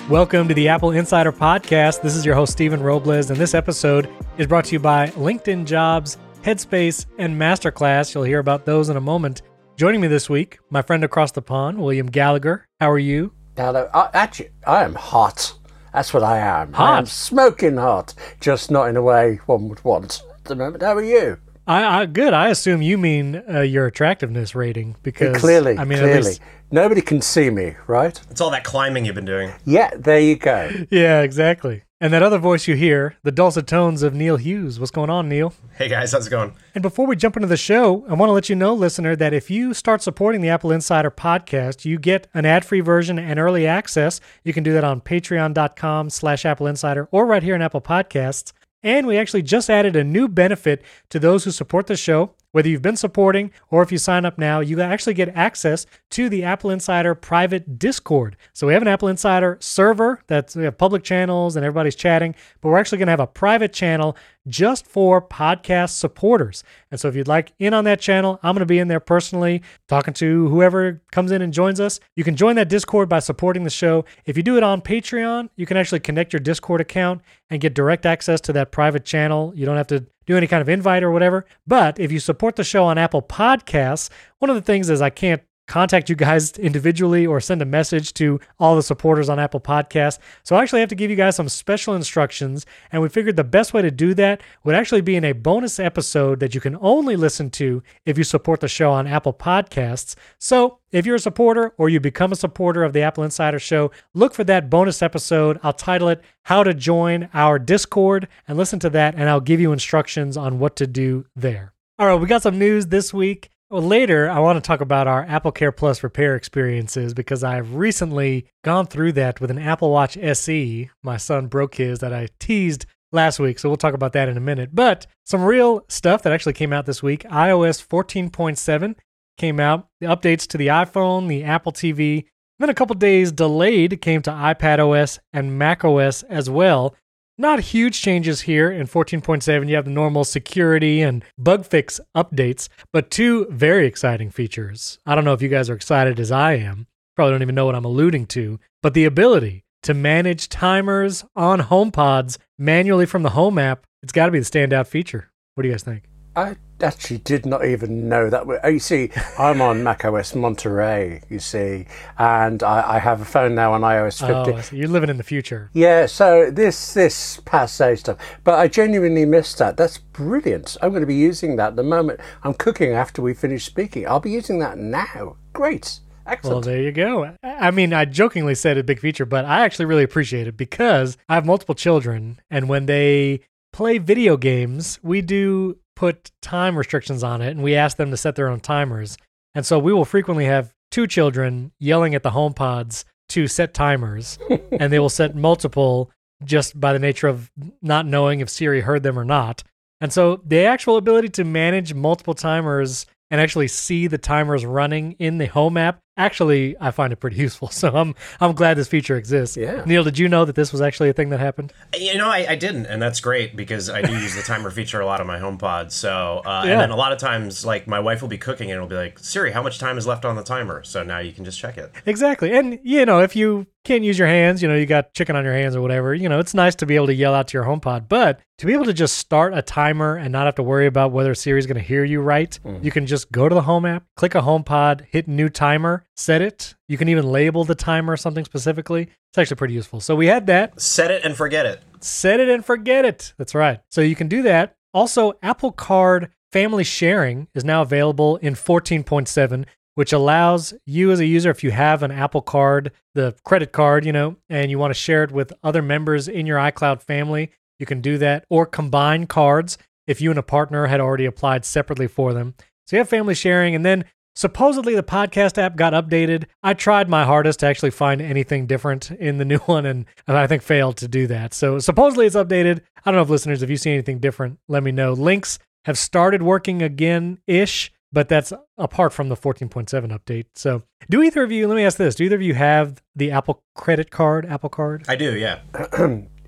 Welcome to the Apple Insider Podcast. This is your host, Stephen Robles, and this episode is brought to you by LinkedIn Jobs, Headspace, and Masterclass. You'll hear about those in a moment. Joining me this week, my friend across the pond, William Gallagher. How are you? Hello. Actually, I am hot. That's what I am. Hot? I am smoking hot, just not in a way one would want at the moment. How are you? Good. I assume you mean your attractiveness rating because Clearly. Least... Nobody can see me, right? It's all that climbing you've been doing. Yeah, there you go. Yeah, exactly. And that other voice you hear, the dulcet tones of Neil Hughes. What's going on, Neil? Hey guys, how's it going? And before we jump into the show, I want to let you know, listener, that if you start supporting the Apple Insider Podcast, you get an ad-free version and early access. You can do that on patreon.com/Apple Insider or right here in Apple Podcasts. And we actually just added a new benefit to those who support the show. Whether you've been supporting or if you sign up now, you actually get access to the Apple Insider private Discord. So we have an Apple Insider server that's public channels and everybody's chatting, but we're actually going to have a private channel just for podcast supporters. And so if you'd like in on that channel, I'm going to be in there personally talking to whoever comes in and joins us. You can join that Discord by supporting the show. If you do it on Patreon, you can actually connect your Discord account and get direct access to that private channel. You don't have to do any kind of invite or whatever. But if you support the show on Apple Podcasts, one of the things is I can't contact you guys individually or send a message to all the supporters on Apple Podcasts. So I actually have to give you guys some special instructions, and we figured the best way to do that would actually be in a bonus episode that you can only listen to if you support the show on Apple Podcasts. So if you're a supporter or you become a supporter of the Apple Insider Show, look for that bonus episode. I'll title it How to Join Our Discord, and listen to that, and I'll give you instructions on what to do there. All right, we got some news this week. Well, later, I want to talk about our AppleCare Plus repair experiences because I've recently gone through that with an Apple Watch SE. My son broke his that I teased last week, so we'll talk about that in a minute. But some real stuff that actually came out this week. iOS 14.7 came out. The updates to the iPhone, the Apple TV, then a couple days delayed came to iPadOS and macOS as well. Not huge changes here in 14.7. You have the normal security and bug fix updates, but two very exciting features. I don't know if you guys are excited as I am. Probably don't even know what I'm alluding to, but the ability to manage timers on HomePods manually from the Home app, it's got to be the standout feature. What do you guys think? I actually did not even know that. You see, I'm on macOS Monterey, you see, and I have a phone now on iOS 15. Oh, so you're living in the future. Yeah, so this passé stuff. But I genuinely missed that. That's brilliant. I'm going to be using that the moment I'm cooking after we finish speaking. I'll be using that now. Great. Excellent. Well, there you go. I mean, I jokingly said a big feature, but I actually really appreciate it because I have multiple children, and when they play video games, we do put time restrictions on it, and we ask them to set their own timers. And so we will frequently have two children yelling at the HomePods to set timers, and they will set multiple just by the nature of not knowing if Siri heard them or not. And so the actual ability to manage multiple timers and actually see the timers running in the Home app, actually, I find it pretty useful. So I'm glad this feature exists. Yeah. Neil, did you know that this was actually a thing that happened? You know, I didn't, and that's great because I do use the timer feature a lot on my HomePod. So, Yeah. And then a lot of times, like, my wife will be cooking and it'll be like, Siri, how much time is left on the timer? So now you can just check it. Exactly. And, you know, if you can't use your hands, you know, you got chicken on your hands or whatever, you know, it's nice to be able to yell out to your HomePod. But to be able to just start a timer and not have to worry about whether Siri's going to hear you right, you can just go to the Home app, click a HomePod, hit new timer, set it. You can even label the timer something specifically. It's actually pretty useful. So we had that. Set it and forget it. Set it and forget it. That's right. So you can do that. Also, Apple Card family sharing is now available in 14.7, which allows you as a user, if you have an Apple Card, the credit card, you know, and you want to share it with other members in your iCloud family, you can do that. Or combine cards if you and a partner had already applied separately for them. So you have family sharing, and then supposedly the podcast app got updated. I tried my hardest to actually find anything different in the new one, and I think failed to do that. So supposedly it's updated. I don't know if listeners, if you see anything different, let me know. Links have started working again-ish, but that's apart from the 14.7 update. So do either of you, let me ask this, do either of you have the Apple credit card, Apple Card? I do, yeah.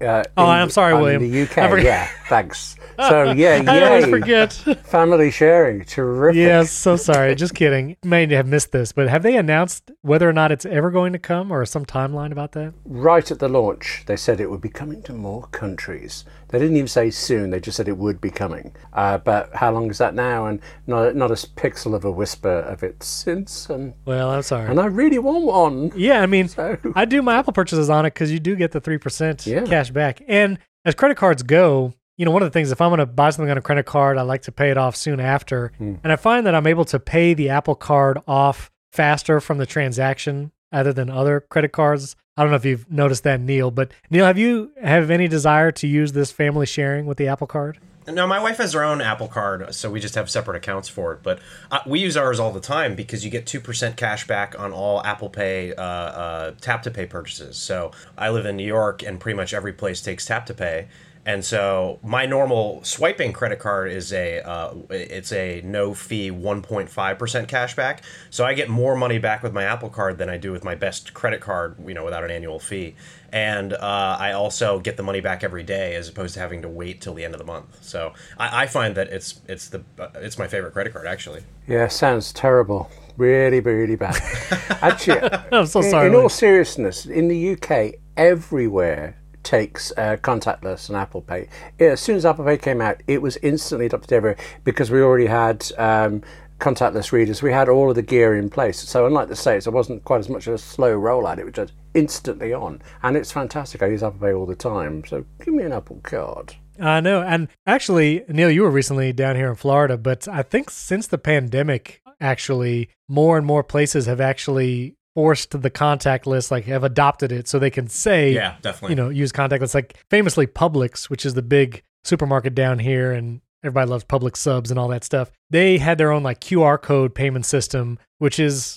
I'm sorry, William. In the UK, yeah, thanks. So, yeah, I always yay. forget. Family sharing, terrific. Yes, so sorry. Just kidding. May have missed this, but have they announced whether or not it's ever going to come or some timeline about that? Right at the launch, they said it would be coming to more countries. They didn't even say soon, they just said it would be coming. But how long is that now? And not a pixel of a whisper of it since. Well, I'm sorry. And I really want one. Yeah, I mean, I do my Apple purchases on it because you do get the 3% cash back. And as credit cards go, one of the things, if I'm going to buy something on a credit card, I like to pay it off soon after. And I find that I'm able to pay the Apple card off faster from the transaction other than other credit cards. I don't know if you've noticed that, Neil, but Neil, have any desire to use this family sharing with the Apple card? No, my wife has her own Apple card, so we just have separate accounts for it. But we use ours all the time because you get 2% cash back on all Apple Pay Tap to Pay purchases. So I live in New York, and pretty much every place takes Tap to Pay. And so my normal swiping credit card is it's a no fee 1.5% cash back. So I get more money back with my Apple card than I do with my best credit card, without an annual fee. And I also get the money back every day as opposed to having to wait till the end of the month. So I find that it's my favorite credit card, actually. Yeah, sounds terrible. Really, really bad. Actually, I'm so sorry. In all seriousness, in the UK, everywhere takes contactless and Apple Pay. As soon as Apple Pay came out, it was instantly adopted everywhere because we already had contactless readers. We had all of the gear in place. So unlike the States, it wasn't quite as much of a slow rollout. It was just instantly on. And it's fantastic. I use Apple Pay all the time. So give me an Apple card. I know. And actually, Neil, you were recently down here in Florida, but I think since the pandemic, actually, more and more places have actually forced the contactless, like have adopted it so they can say, yeah, definitely, use contactless. Like famously Publix, which is the big supermarket down here, and everybody loves Publix subs and all that stuff. They had their own like QR code payment system, which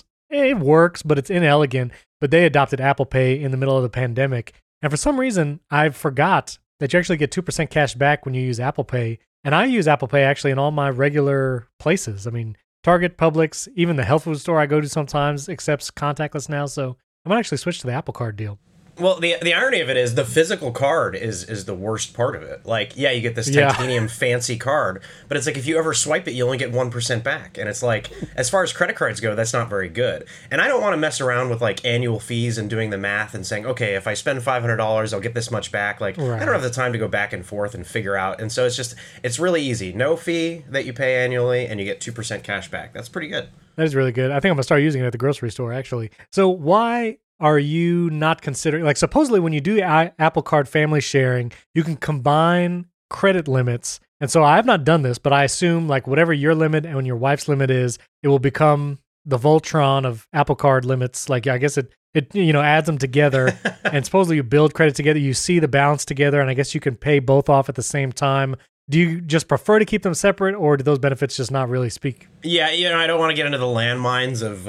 it works, but it's inelegant. But they adopted Apple Pay in the middle of the pandemic. And for some reason, I forgot that you actually get 2% cash back when you use Apple Pay. And I use Apple Pay actually in all my regular places. I mean, Target, Publix, even the health food store I go to sometimes accepts contactless now. So I might actually switch to the Apple Card deal. Well, the irony of it is the physical card is the worst part of it. Like, yeah, you get this titanium fancy card, but it's like if you ever swipe it, you only get 1% back. And it's like, as far as credit cards go, that's not very good. And I don't want to mess around with like annual fees and doing the math and saying, okay, if I spend $500, I'll get this much back. Like, right. I don't have the time to go back and forth and figure out. And so it's really easy. No fee that you pay annually, and you get 2% cash back. That's pretty good. That is really good. I think I'm going to start using it at the grocery store, actually. So why are you not considering, like supposedly when you do Apple Card family sharing, you can combine credit limits. And so I have not done this, but I assume like whatever your limit and your wife's limit is, it will become the Voltron of Apple Card limits. Like, I guess it adds them together and supposedly you build credit together, you see the balance together, and I guess you can pay both off at the same time. Do you just prefer to keep them separate, or do those benefits just not really speak? Yeah, I don't want to get into the landmines of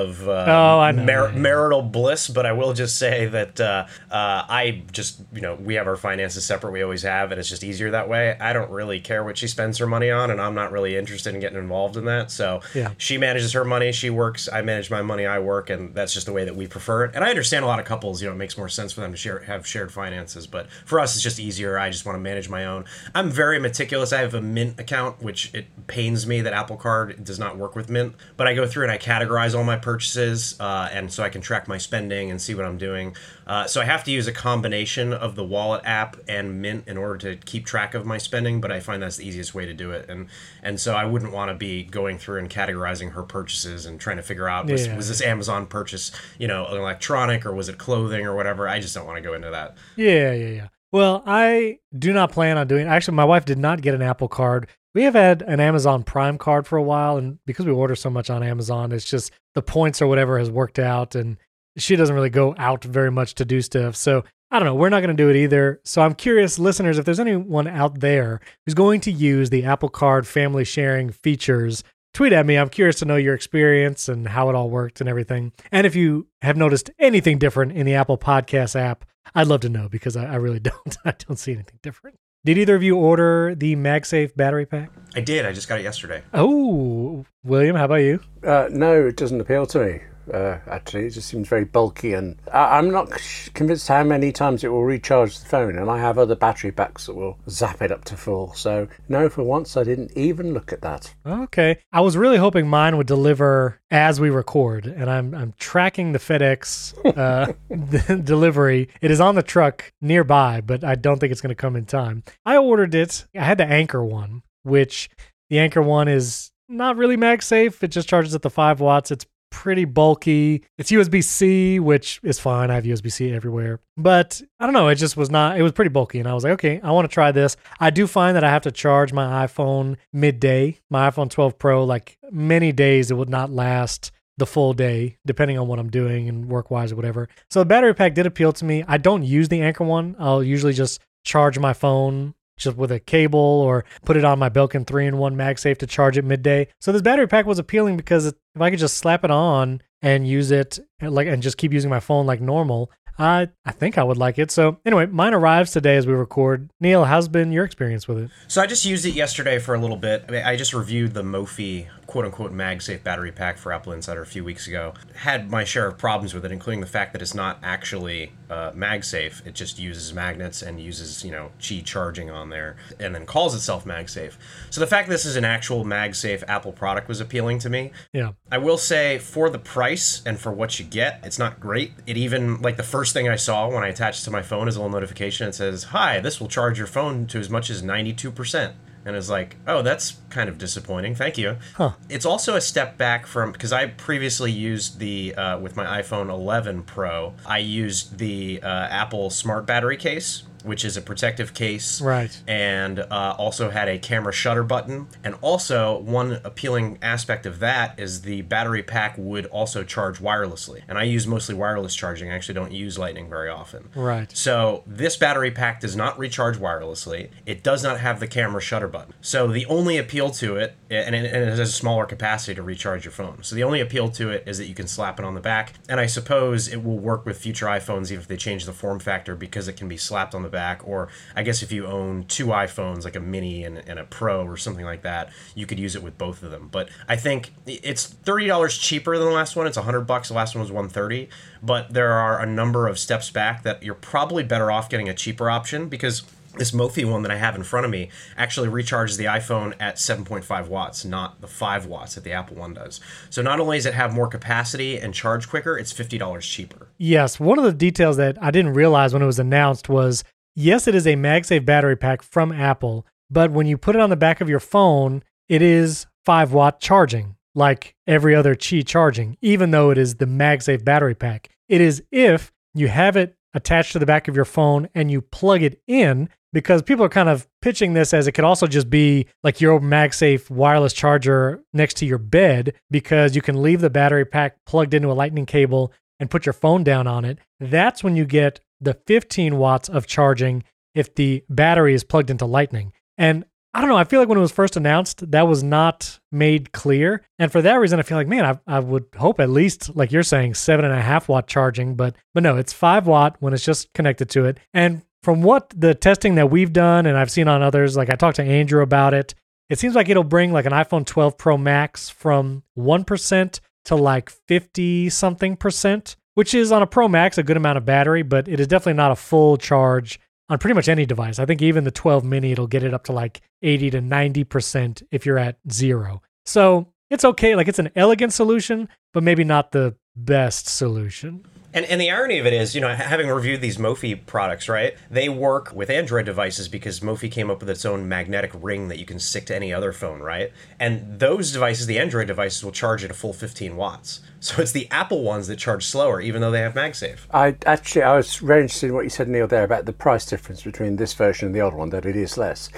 marital bliss, but I will just say that I just, we have our finances separate. We always have, and it's just easier that way. I don't really care what she spends her money on, and I'm not really interested in getting involved in that. So She manages her money, she works, I manage my money, I work, and that's just the way that we prefer it. And I understand a lot of couples, it makes more sense for them to have shared finances, but for us, it's just easier. I just want to manage my own. I'm very meticulous. I have a Mint account, which it pains me that Apple Card does not work with Mint, but I go through and I categorize all my purchases, and so I can track my spending and see what I'm doing. So I have to use a combination of the Wallet app and Mint in order to keep track of my spending, but I find that's the easiest way to do it. And so I wouldn't want to be going through and categorizing her purchases and trying to figure out, was this Amazon purchase, an electronic, or was it clothing or whatever? I just don't want to go into that. Yeah. Well, I do not plan on doing. Actually, my wife did not get an Apple Card. We have had an Amazon Prime card for a while, and because we order so much on Amazon, it's just the points or whatever has worked out, and she doesn't really go out very much to do stuff. So I don't know. We're not going to do it either. So I'm curious, listeners, if there's anyone out there who's going to use the Apple Card family sharing features, tweet at me. I'm curious to know your experience and how it all worked and everything. And if you have noticed anything different in the Apple Podcast app, I'd love to know, because I really don't. I don't see anything different. Did either of you order the MagSafe battery pack? I did. I just got it yesterday. Oh, William, how about you? No, it doesn't appeal to me. actually. It just seems very bulky, and I'm not convinced how many times it will recharge the phone, and I have other battery packs that will zap it up to full. So, no, for once, I didn't even look at that. Okay. I was really hoping mine would deliver as we record, and I'm tracking the FedEx delivery. It is on the truck nearby, but I don't think it's going to come in time. I ordered it. I had the Anker one, which the Anker one is not really MagSafe. It just charges at the 5 watts. It's pretty bulky. It's USB-C, which is fine. I have USB-C everywhere. But I don't know. It just was not, it was pretty bulky. And I was like, okay, I want to try this. I do find that I have to charge my iPhone midday. My iPhone 12 Pro, like many days, it would not last the full day, depending on what I'm doing and work-wise or whatever. So the battery pack did appeal to me. I don't use the Anker one. I'll usually just charge my phone just with a cable or put it on my Belkin 3-in-1 MagSafe to charge it midday. So this battery pack was appealing because if I could just slap it on and use it and just keep using my phone like normal, I think I would like it. So anyway, mine arrives today as we record. Neil, how's been your experience with it? So I just used it yesterday for a little bit. I just reviewed the Mophie quote-unquote MagSafe battery pack for Apple Insider a few weeks ago. Had my share of problems with it, including the fact that it's not actually MagSafe. It just uses magnets and uses, Qi charging on there, and then calls itself MagSafe. So the fact that this is an actual MagSafe Apple product was appealing to me. Yeah. I will say, for the price and for what you get, it's not great. It even, like, the first thing I saw when I attached it to my phone is a little notification. It says, "Hi, this will charge your phone to as much as 92%. And it's like, oh, that's kind of disappointing. Thank you. Huh. It's also a step back from, because I previously used the, with my iPhone 11 Pro, I used the Apple Smart Battery case, which is a protective case. Right. And also had a camera shutter button. And also, one appealing aspect of that is the battery pack would also charge wirelessly. And I use mostly wireless charging. I actually don't use Lightning very often. Right. So this battery pack does not recharge wirelessly. It does not have the camera shutter button. So the only appeal to it, and it has a smaller capacity to recharge your phone. So the only appeal to it is that you can slap it on the back. And I suppose it will work with future iPhones even if they change the form factor, because it can be slapped on the back. Or I guess if you own 2 iPhones, like a mini and a Pro or something like that, you could use it with both of them. But I think it's $30 cheaper than the last one. It's $100. The last one was $130. But there are a number of steps back that you're probably better off getting a cheaper option, because this Mophie one that I have in front of me actually recharges the iPhone at 7.5 watts, not the 5 watts that the Apple one does. So not only does it have more capacity and charge quicker, it's $50 cheaper. Yes, one of the details that I didn't realize when it was announced was, yes, it is a MagSafe battery pack from Apple, but when you put it on the back of your phone, it is 5-watt charging, like every other Qi charging, even though it is the MagSafe battery pack. It is if you have it attached to the back of your phone and you plug it in, because people are kind of pitching this as it could also just be like your MagSafe wireless charger next to your bed, because you can leave the battery pack plugged into a lightning cable and put your phone down on it. That's when you get the 15 watts of charging if the battery is plugged into lightning. And I don't know, I feel like when it was first announced, that was not made clear. And for that reason, I feel like, man, I would hope at least, like you're saying, 7.5 watt charging, but no, it's 5 watt when it's just connected to it. And from what the testing that we've done, and I've seen on others, like I talked to Andrew about it, it seems like it'll bring like an iPhone 12 Pro Max from 1% to like 50-something%, which is on a Pro Max a good amount of battery, but it is definitely not a full charge on pretty much any device. I think even the 12 mini, it'll get it up to like 80 to 90% if you're at 0. So it's okay. Like it's an elegant solution, but maybe not the best solution. And the irony of it is, having reviewed these Mophie products, right, they work with Android devices because Mophie came up with its own magnetic ring that you can stick to any other phone, right? And those devices, the Android devices, will charge at a full 15 watts. So it's the Apple ones that charge slower, even though they have MagSafe. I was very interested in what you said, Neil, there about the price difference between this version and the old one, that it is less.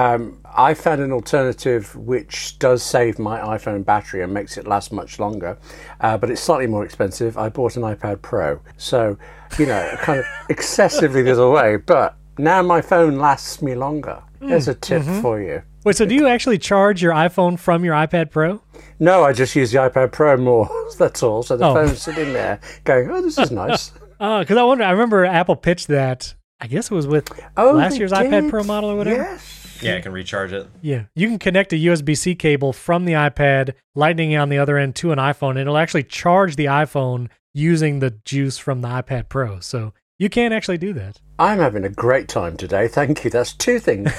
I found an alternative which does save my iPhone battery and makes it last much longer, but it's slightly more expensive. I bought an iPad Pro, so, kind of excessively the other way, but now my phone lasts me longer. There's a tip for you. Wait, so do you actually charge your iPhone from your iPad Pro? No, I just use the iPad Pro more, that's all. So the phone's sitting there going, oh, this is nice. Because I remember Apple pitched that, I guess it was with last year's iPad Pro model or whatever. Yes. Yeah, I can recharge it. Yeah. You can connect a USB-C cable from the iPad, Lightning on the other end to an iPhone, and it'll actually charge the iPhone using the juice from the iPad Pro. So you can actually do that. I'm having a great time today. Thank you. That's two things.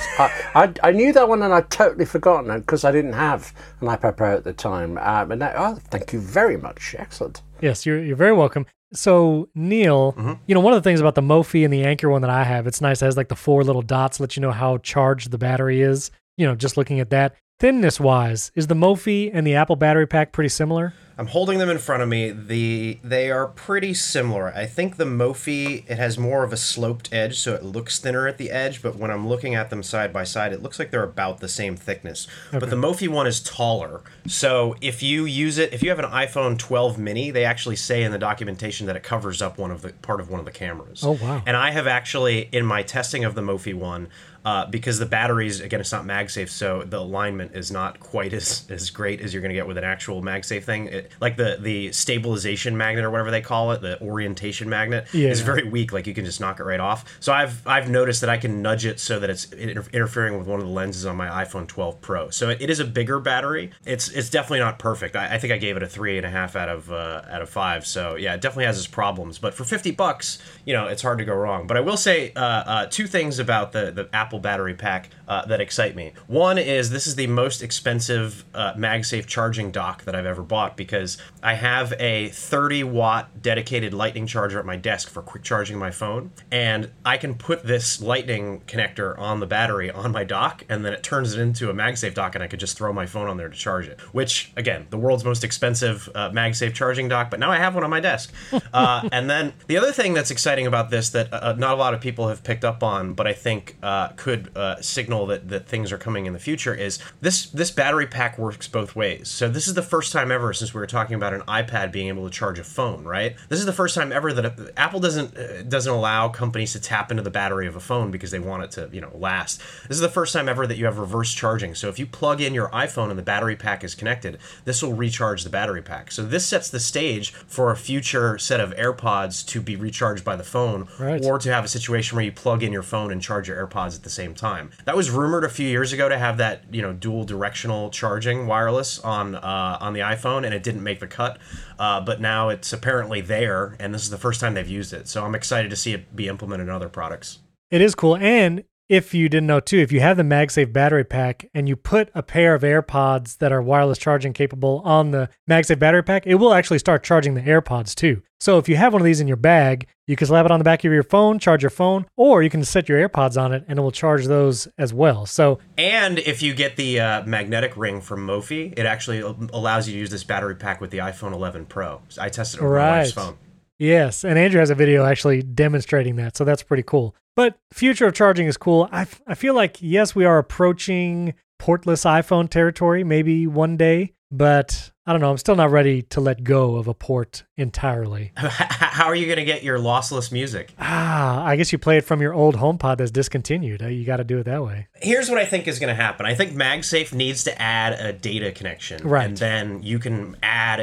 I knew that one and I'd totally forgotten it because I didn't have an iPad Pro at the time. Thank you very much. Excellent. Yes, you're very welcome. So, Neil, one of the things about the Mophie and the Anker one that I have, it's nice. It has like the 4 little dots, let you know how charged the battery is. Just looking at that. Thinness-wise, is the Mophie and the Apple battery pack pretty similar? I'm holding them in front of me. They are pretty similar. I think the Mophie, it has more of a sloped edge, so it looks thinner at the edge, but when I'm looking at them side by side, it looks like they're about the same thickness. Okay. But the Mophie one is taller. So if you use it, if you have an iPhone 12 mini, they actually say in the documentation that it covers up part of one of the cameras. Oh, wow. And I have actually, in my testing of the Mophie one, because the batteries, again, it's not MagSafe, so the alignment is not quite as great as you're going to get with an actual MagSafe thing. Like the stabilization magnet or whatever they call it, the orientation magnet, is very weak. Like you can just knock it right off. So I've noticed that I can nudge it so that it's interfering with one of the lenses on my iPhone 12 Pro. So it is a bigger battery. It's definitely not perfect. I think I gave it a 3.5 out of 5. So yeah, it definitely has its problems. But for $50, it's hard to go wrong. But I will say two things about the Apple battery pack that excite me. One is this is the most expensive MagSafe charging dock that I've ever bought because I have a 30-watt dedicated lightning charger at my desk for quick charging my phone, and I can put this lightning connector on the battery on my dock, and then it turns it into a MagSafe dock, and I could just throw my phone on there to charge it, which, again, the world's most expensive MagSafe charging dock, but now I have one on my desk. And then the other thing that's exciting about this that not a lot of people have picked up on, but I think could signal that things are coming in the future is this battery pack works both ways. So this is the first time ever since we were talking about an iPad being able to charge a phone, right? This is the first time ever that Apple doesn't allow companies to tap into the battery of a phone because they want it to, last. This is the first time ever that you have reverse charging. So if you plug in your iPhone and the battery pack is connected, this will recharge the battery pack. So this sets the stage for a future set of AirPods to be recharged by the phone, or to have a situation where you plug in your phone and charge your AirPods at the same time. That was rumored a few years ago to have that, dual directional charging wireless on the iPhone, and it didn't make the cut. But now it's apparently there, and this is the first time they've used it. So I'm excited to see it be implemented in other products. It is cool. And if you didn't know too, if you have the MagSafe battery pack and you put a pair of AirPods that are wireless charging capable on the MagSafe battery pack, it will actually start charging the AirPods too. So if you have one of these in your bag, you can slap it on the back of your phone, charge your phone, or you can set your AirPods on it and it will charge those as well. And if you get the magnetic ring from Mophie, it actually allows you to use this battery pack with the iPhone 11 Pro. I tested it on my wife's phone. Yes, and Andrew has a video actually demonstrating that, so that's pretty cool. But future of charging is cool. I feel like, yes, we are approaching portless iPhone territory maybe one day, but I don't know. I'm still not ready to let go of a port entirely. How are you going to get your lossless music? I guess you play it from your old HomePod that's discontinued. You got to do it that way. Here's what I think is going to happen. I think MagSafe needs to add a data connection. Right. And then you can add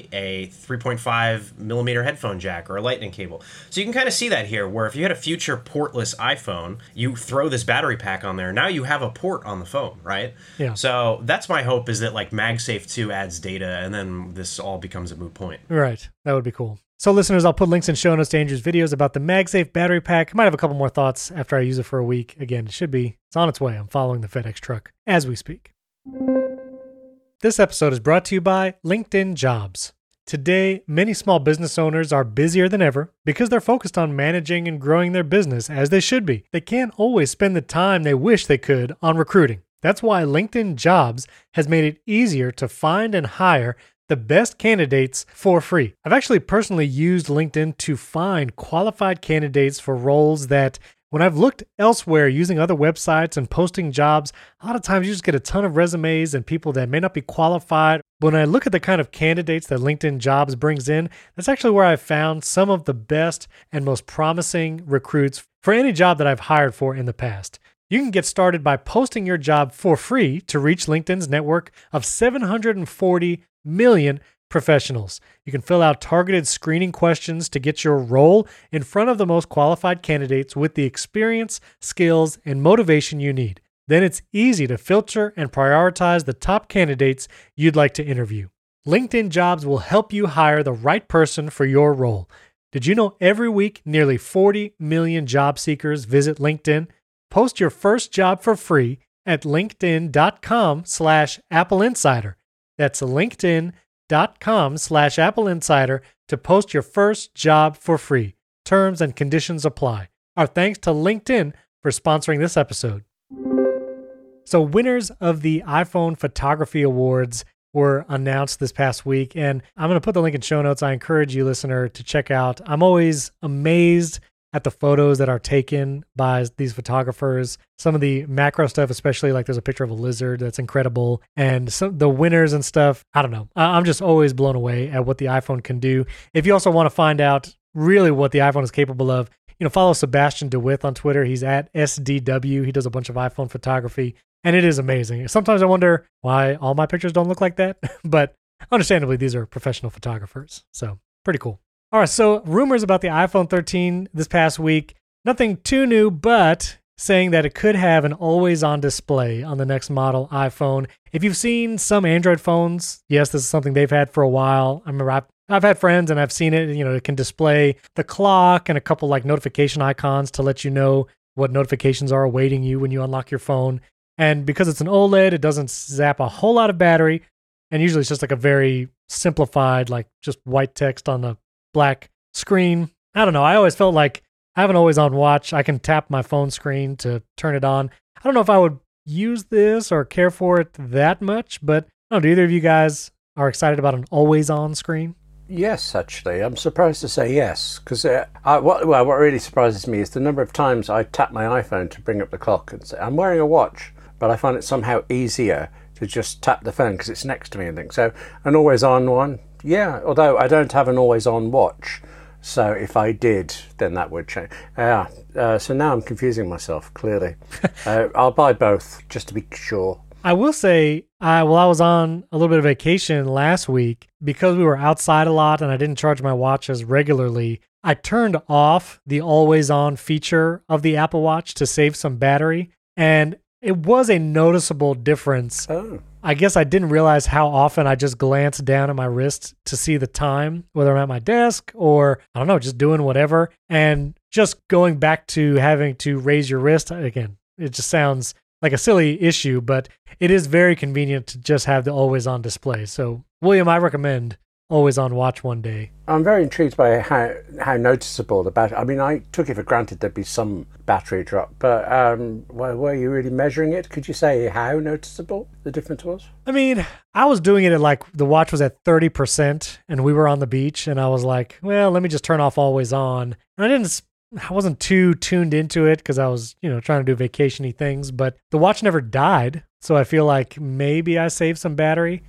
a 3.5 millimeter headphone jack or a lightning cable. So you can kind of see that here, where if you had a future portless iPhone, you throw this battery pack on there. Now you have a port on the phone, right? Yeah. So that's my hope, is that like MagSafe 2 adds data, and then this all becomes a moot point. Right. That would be cool. So listeners, I'll put links in show notes to Andrew's videos about the MagSafe battery pack. I might have a couple more thoughts after I use it for a week. Again, it's on its way. I'm following the FedEx truck as we speak. This episode is brought to you by LinkedIn Jobs. Today, many small business owners are busier than ever because they're focused on managing and growing their business as they should be. They can't always spend the time they wish they could on recruiting. That's why LinkedIn Jobs has made it easier to find and hire the best candidates for free. I've actually personally used LinkedIn to find qualified candidates for roles that, when I've looked elsewhere using other websites and posting jobs, a lot of times you just get a ton of resumes and people that may not be qualified. When I look at the kind of candidates that LinkedIn Jobs brings in, that's actually where I've found some of the best and most promising recruits for any job that I've hired for in the past. You can get started by posting your job for free to reach LinkedIn's network of 740 million professionals. You can fill out targeted screening questions to get your role in front of the most qualified candidates with the experience, skills, and motivation you need. Then it's easy to filter and prioritize the top candidates you'd like to interview. LinkedIn Jobs will help you hire the right person for your role. Did you know every week nearly 40 million job seekers visit LinkedIn? Post your first job for free at linkedin.com/Apple Insider. That's linkedin.com/Apple Insider to post your first job for free. Terms and conditions apply. Our thanks to LinkedIn for sponsoring this episode. So winners of the iPhone Photography Awards were announced this past week, and I'm going to put the link in show notes. I encourage you, listener, to check out. I'm always amazed at the photos that are taken by these photographers. Some of the macro stuff, especially like there's a picture of a lizard that's incredible, and some the winners and stuff. I don't know. I'm just always blown away at what the iPhone can do. If you also want to find out really what the iPhone is capable of, follow Sebastian DeWitt on Twitter. He's at SDW. He does a bunch of iPhone photography, and it is amazing. Sometimes I wonder why all my pictures don't look like that, but understandably, these are professional photographers, so pretty cool. All right, so rumors about the iPhone 13 this past week. Nothing too new, but saying that it could have an always-on display on the next model iPhone. If you've seen some Android phones, yes, this is something they've had for a while. I remember I've had friends and I've seen it. It can display the clock and a couple like notification icons to let you know what notifications are awaiting you when you unlock your phone. And because it's an OLED, it doesn't zap a whole lot of battery. And usually it's just like a very simplified, like just white text on the black screen. I don't know. I always felt like I have an always-on watch. I can tap my phone screen to turn it on. I don't know if I would use this or care for it that much, but I don't know, do either of you guys are excited about an always-on screen? Yes, actually. I'm surprised to say yes, because what really surprises me is the number of times I tap my iPhone to bring up the clock and say, I'm wearing a watch, but I find it somehow easier to just tap the phone because it's next to me and things. So an always-on one, yeah, although I don't have an always-on watch, so if I did, then that would change. So now I'm confusing myself, clearly. I'll buy both, just to be sure. I will say, I was on a little bit of vacation last week, because we were outside a lot and I didn't charge my watch as regularly, I turned off the always-on feature of the Apple Watch to save some battery, and it was a noticeable difference. Oh. I guess I didn't realize how often I just glanced down at my wrist to see the time, whether I'm at my desk or, I don't know, just doing whatever. And just going back to having to raise your wrist, again, it just sounds like a silly issue, but it is very convenient to just have the always-on display. So, William, I recommend always-on watch one day. I'm very intrigued by how noticeable the battery. I mean, I took it for granted there'd be some battery drop, but were you really measuring it? Could you say how noticeable the difference was? I mean, I was doing it at like the watch was at 30%, and we were on the beach, and I was like, well, let me just turn off always-on. And I wasn't too tuned into it because I was, trying to do vacation-y things, but the watch never died. So I feel like maybe I saved some battery,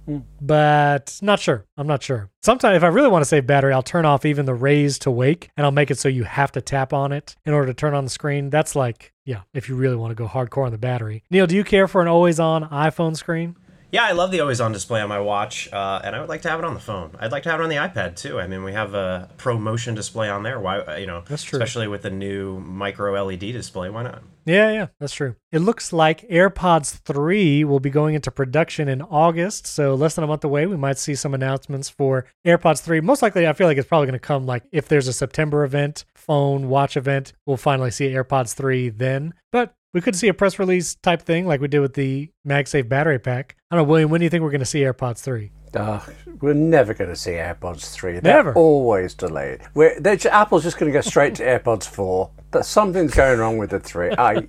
but not sure. I'm not sure. Sometimes if I really want to save battery, I'll turn off even the raise to wake, and I'll make it so you have to tap on it in order to turn on the screen. That's like, if you really want to go hardcore on the battery. Neil, do you care for an always-on iPhone screen? Yeah, I love the always-on display on my watch, and I would like to have it on the phone. I'd like to have it on the iPad, too. I mean, we have a Pro Motion display on there. Why, That's true. Especially with the new micro LED display. Why not? Yeah, that's true. It looks like AirPods 3 will be going into production in August, so less than a month away. We might see some announcements for AirPods 3. Most likely, I feel like it's probably going to come like if there's a September event, phone, watch event, we'll finally see AirPods 3 then. But we could see a press release type thing like we did with the MagSafe battery pack. I don't know, William, when do you think we're going to see AirPods 3? We're never going to see AirPods 3. They're Never. Always delayed. Apple's just going to go straight to AirPods 4. Something's going wrong with the 3.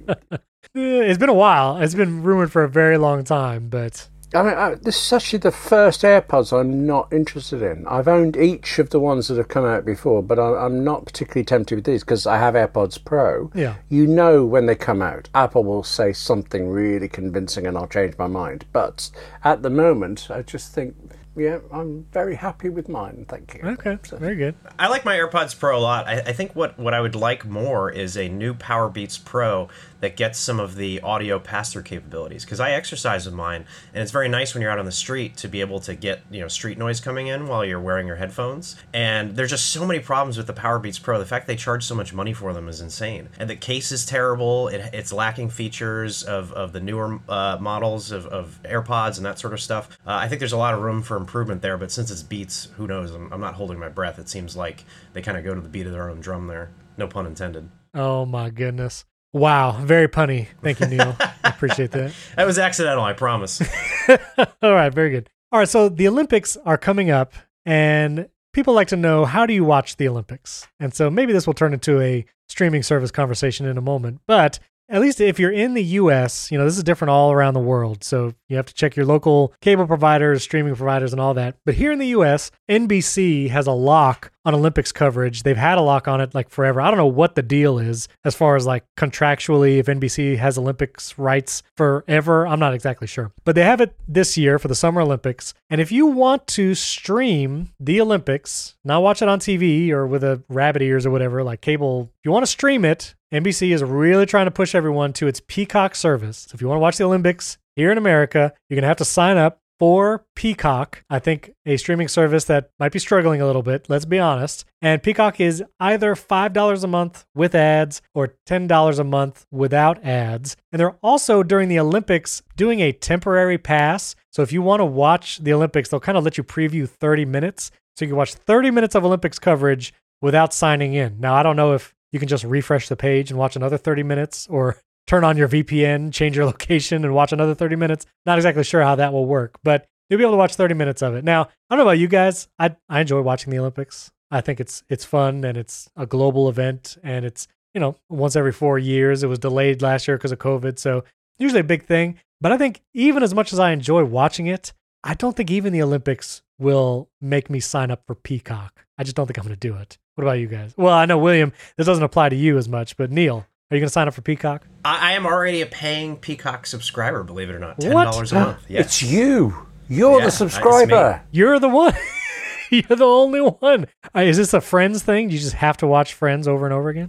It's been a while. It's been rumored for a very long time, but I mean, this is actually the first AirPods I'm not interested in. I've owned each of the ones that have come out before, but I'm not particularly tempted with these because I have AirPods Pro. Yeah. When they come out, Apple will say something really convincing and I'll change my mind. But at the moment, I just think I'm very happy with mine. Thank you. Okay, very good. I like my AirPods Pro a lot. I think what I would like more is a new Powerbeats Pro that gets some of the audio pass-through capabilities, because I exercise with mine, and it's very nice when you're out on the street to be able to get street noise coming in while you're wearing your headphones. And there's just so many problems with the Powerbeats Pro. The fact they charge so much money for them is insane. And the case is terrible. It's lacking features of the newer models of AirPods and that sort of stuff. I think there's a lot of room for improvement there, but since it's Beats, who knows? I'm not holding my breath. It seems like they kind of go to the beat of their own drum there. No pun intended. Oh my goodness. Wow, very punny. Thank you, Neil. I appreciate that. That was accidental, I promise. All right, very good. All right, so the Olympics are coming up, and people like to know, how do you watch the Olympics? And so maybe this will turn into a streaming service conversation in a moment, but at least if you're in the US, this is different all around the world. So you have to check your local cable providers, streaming providers, and all that. But here in the US, NBC has a lock on Olympics coverage. They've had a lock on it like forever. I don't know what the deal is as far as like contractually, if NBC has Olympics rights forever. I'm not exactly sure. But they have it this year for the Summer Olympics. And if you want to stream the Olympics, not watch it on TV or with a rabbit ears or whatever, like cable, if you want to stream it, NBC is really trying to push everyone to its Peacock service. So if you want to watch the Olympics here in America, you're going to have to sign up for Peacock. I think a streaming service that might be struggling a little bit, let's be honest. And Peacock is either $5 a month with ads or $10 a month without ads. And they're also, during the Olympics, doing a temporary pass. So if you want to watch the Olympics, they'll kind of let you preview 30 minutes. So you can watch 30 minutes of Olympics coverage without signing in. Now, I don't know if you can just refresh the page and watch another 30 minutes, or turn on your VPN, change your location, and watch another 30 minutes. Not exactly sure how that will work, but you'll be able to watch 30 minutes of it. Now, I don't know about you guys. I enjoy watching the Olympics. I think it's fun, and it's a global event, and it's, once every 4 years. It was delayed last year because of COVID, so usually a big thing. But I think even as much as I enjoy watching it, I don't think even the Olympics will make me sign up for Peacock. I just don't think I'm going to do it. What about you guys? Well, I know, William, this doesn't apply to you as much, but Neil, are you going to sign up for Peacock? I am already a paying Peacock subscriber, believe it or not. $10 a month. Yes. It's you. You're the subscriber. You're the one. You're the only one. Is this a Friends thing? Do you just have to watch Friends over and over again?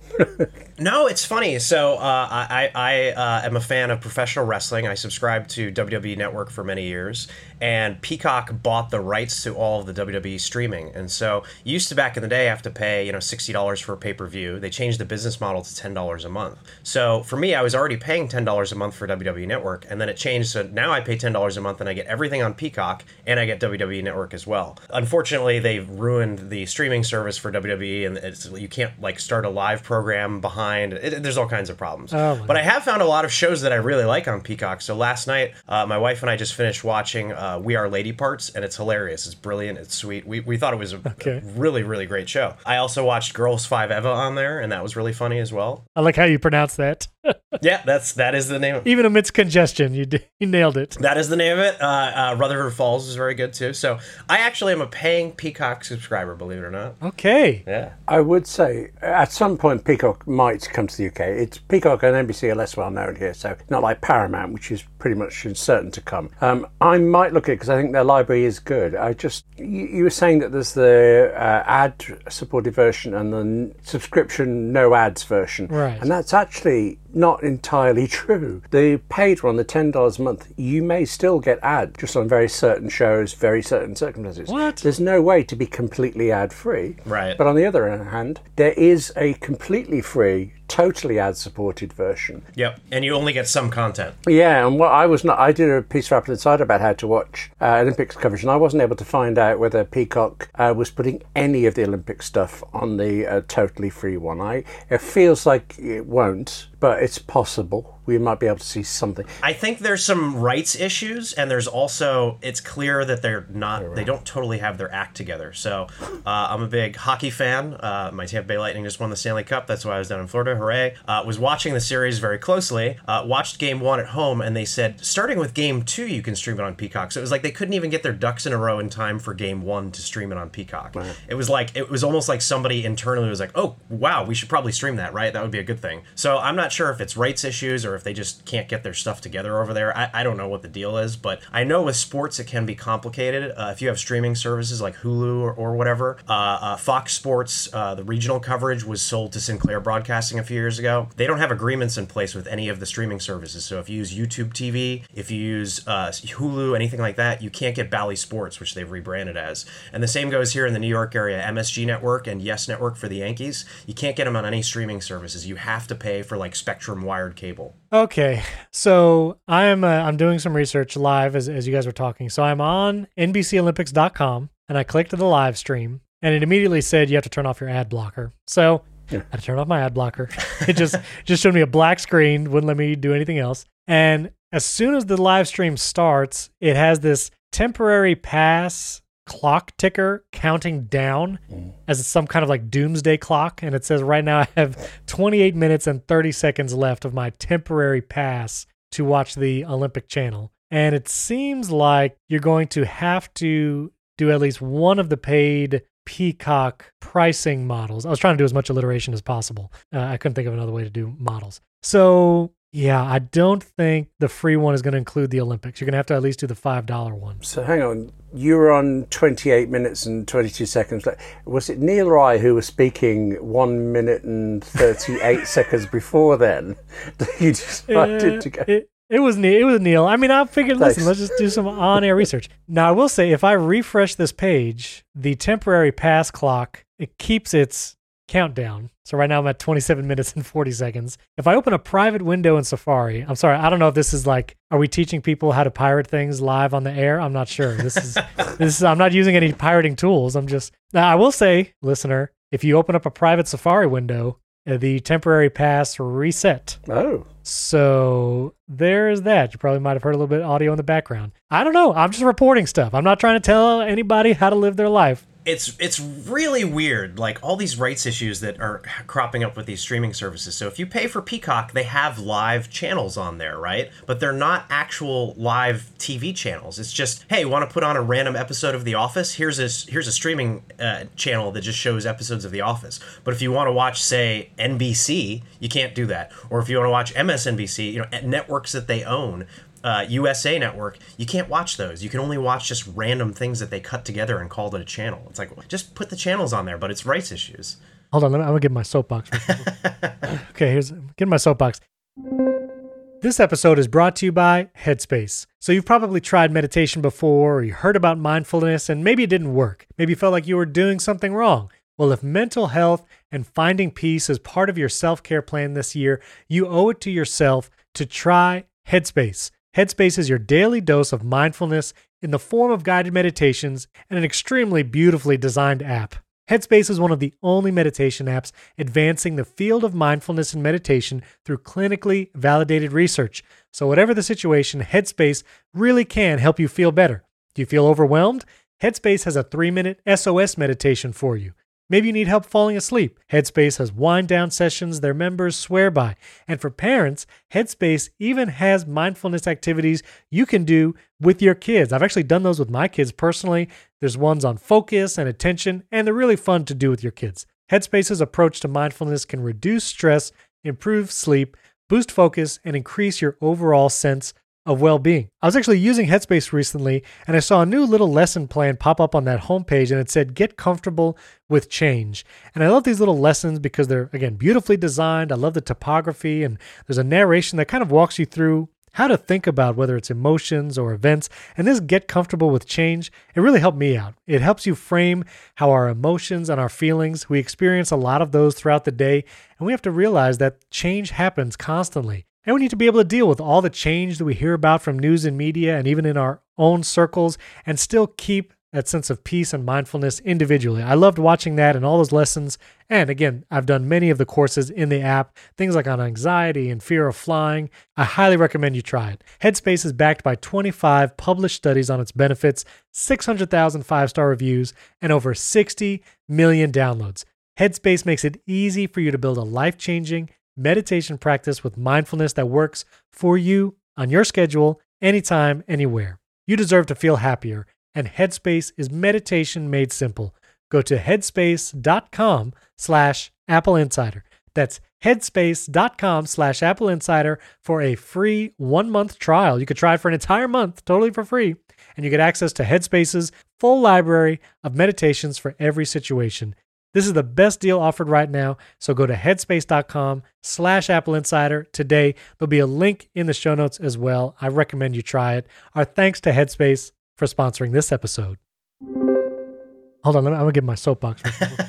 No, it's funny. So I am a fan of professional wrestling. I subscribed to WWE Network for many years, and Peacock bought the rights to all of the WWE streaming. And so you used to, back in the day, have to pay $60 for a pay-per-view. They changed the business model to $10 a month. So for me, I was already paying $10 a month for WWE Network, and then it changed. So now I pay $10 a month, and I get everything on Peacock, and I get WWE Network as well. Unfortunately, they've ruined the streaming service for WWE, and you can't start a live program behind. There's all kinds of problems. But I have found a lot of shows that I really like on Peacock. So last night, my wife and I just finished watching We Are Lady Parts, and it's hilarious. It's brilliant. It's sweet. We thought it was a really, really great show. I also watched Girls 5 Eva on there, and that was really funny as well. I like how you pronounce that. Yeah, that is the name. Even amidst congestion, you nailed it. That is the name of it. Rutherford Falls is very good too. So I actually am a paying Peacock subscriber, believe it or not. Okay. Yeah. I would say at some point Peacock might come to the UK. It's Peacock and NBC are less well known here, so not like Paramount, which is pretty much certain to come. I might look at it because I think their library is good. You were saying that there's the ad-supported version and the subscription no ads version, right? And that's actually not entirely true. The paid one, the $10 a month, you may still get ad just on very certain shows, very certain circumstances. What? There's no way to be completely ad-free. Right. But on the other hand, there is a completely free, totally ad-supported version. Yep, and you only get some content. Yeah, and I did a piece for Apple Insider about how to watch Olympics coverage, and I wasn't able to find out whether Peacock was putting any of the Olympic stuff on the totally free one. It feels like it won't, but it's possible. We might be able to see something. I think there's some rights issues, and there's also, it's clear that they don't totally have their act together. So I'm a big hockey fan. My Tampa Bay Lightning just won the Stanley Cup. That's why I was down in Florida. Hooray. Was watching the series very closely. Watched game 1 at home, and they said, starting with game 2, you can stream it on Peacock. So it was like they couldn't even get their ducks in a row in time for game 1 to stream it on Peacock. Right. It was almost like somebody internally was like, oh, wow, we should probably stream that, right? That would be a good thing. So I'm not sure if it's rights issues or or if they just can't get their stuff together over there. I don't know what the deal is, but I know with sports it can be complicated. If you have streaming services like Hulu or whatever, Fox Sports, the regional coverage was sold to Sinclair Broadcasting a few years ago. They don't have agreements in place with any of the streaming services. So if you use YouTube TV, if you use Hulu, anything like that, you can't get Bally Sports, which they've rebranded as. And the same goes here in the New York area. MSG Network and Yes Network for the Yankees, you can't get them on any streaming services. You have to pay for like Spectrum wired cable. Okay, so I'm doing some research live as you guys were talking. So I'm on NBCOlympics.com and I clicked the live stream and it immediately said you have to turn off your ad blocker. So I had to turn off my ad blocker. It just showed me a black screen, wouldn't let me do anything else. And as soon as the live stream starts, it has this temporary pass clock ticker counting down as it's some kind of like doomsday clock. And it says right now I have 28 minutes and 30 seconds left of my temporary pass to watch the Olympic channel. And it seems like you're going to have to do at least one of the paid Peacock pricing models. I was trying to do as much alliteration as possible. I couldn't think of another way to do models. So yeah, I don't think the free one is going to include the Olympics. You're going to have to at least do the $5 one. So hang on, you were on 28 minutes and 22 seconds. Was it Neil Rye who was speaking 1 minute and 38 seconds before then that you decided to go? It was Neil. I mean, I figured, listen, let's just do some on-air research. Now, I will say, if I refresh this page, the temporary pass clock, it keeps its countdown. So right now I'm at 27 minutes and 40 seconds. If I open a private window in Safari, I'm sorry, I don't know if this is like, are we teaching people how to pirate things live on the air? I'm not sure. This is I'm not using any pirating tools. Now I will say, listener, if you open up a private Safari window, the temporary pass reset. Oh. So there's that. You probably might have heard a little bit of audio in the background. I don't know. I'm just reporting stuff. I'm not trying to tell anybody how to live their life. It's really weird, like all these rights issues that are cropping up with these streaming services. So if you pay for Peacock, they have live channels on there, right? But they're not actual live TV channels. It's just, hey, want to put on a random episode of The Office? Here's a streaming channel that just shows episodes of The Office. But if you want to watch, say, NBC, you can't do that. Or if you want to watch MSNBC, networks that they own, USA Network, you can't watch those. You can only watch just random things that they cut together and called it a channel. It's like, just put the channels on there, but it's rights issues. Hold on, I'm going to get my getting my soapbox. This episode is brought to you by Headspace. So you've probably tried meditation before, or you heard about mindfulness, and maybe it didn't work. Maybe you felt like you were doing something wrong. Well, if mental health and finding peace is part of your self-care plan this year, you owe it to yourself to try Headspace. Headspace is your daily dose of mindfulness in the form of guided meditations and an extremely beautifully designed app. Headspace is one of the only meditation apps advancing the field of mindfulness and meditation through clinically validated research. So whatever the situation, Headspace really can help you feel better. Do you feel overwhelmed? Headspace has a 3-minute SOS meditation for you. Maybe you need help falling asleep. Headspace has wind-down sessions their members swear by. And for parents, Headspace even has mindfulness activities you can do with your kids. I've actually done those with my kids personally. There's ones on focus and attention, and they're really fun to do with your kids. Headspace's approach to mindfulness can reduce stress, improve sleep, boost focus, and increase your overall sense of well-being. I was actually using Headspace recently, and I saw a new little lesson plan pop up on that homepage, and it said, get comfortable with change. And I love these little lessons because they're, again, beautifully designed. I love the typography, and there's a narration that kind of walks you through how to think about whether it's emotions or events. And this get comfortable with change, it really helped me out. It helps you frame how our emotions and our feelings, we experience a lot of those throughout the day, and we have to realize that change happens constantly. And we need to be able to deal with all the change that we hear about from news and media and even in our own circles and still keep that sense of peace and mindfulness individually. I loved watching that and all those lessons. And again, I've done many of the courses in the app, things like on anxiety and fear of flying. I highly recommend you try it. Headspace is backed by 25 published studies on its benefits, 600,000 5-star reviews, and over 60 million downloads. Headspace makes it easy for you to build a life-changing meditation practice with mindfulness that works for you on your schedule, anytime, anywhere. You deserve to feel happier, and Headspace is meditation made simple. Go to headspace.com/Apple Insider. That's headspace.com/Apple Insider for a free 1-month trial. You could try it for an entire month, totally for free, and you get access to Headspace's full library of meditations for every situation. This is the best deal offered right now, so go to headspace.com/Apple Insider today. There'll be a link in the show notes as well. I recommend you try it. Our thanks to Headspace for sponsoring this episode. Hold on, I'm going to get my soapbox.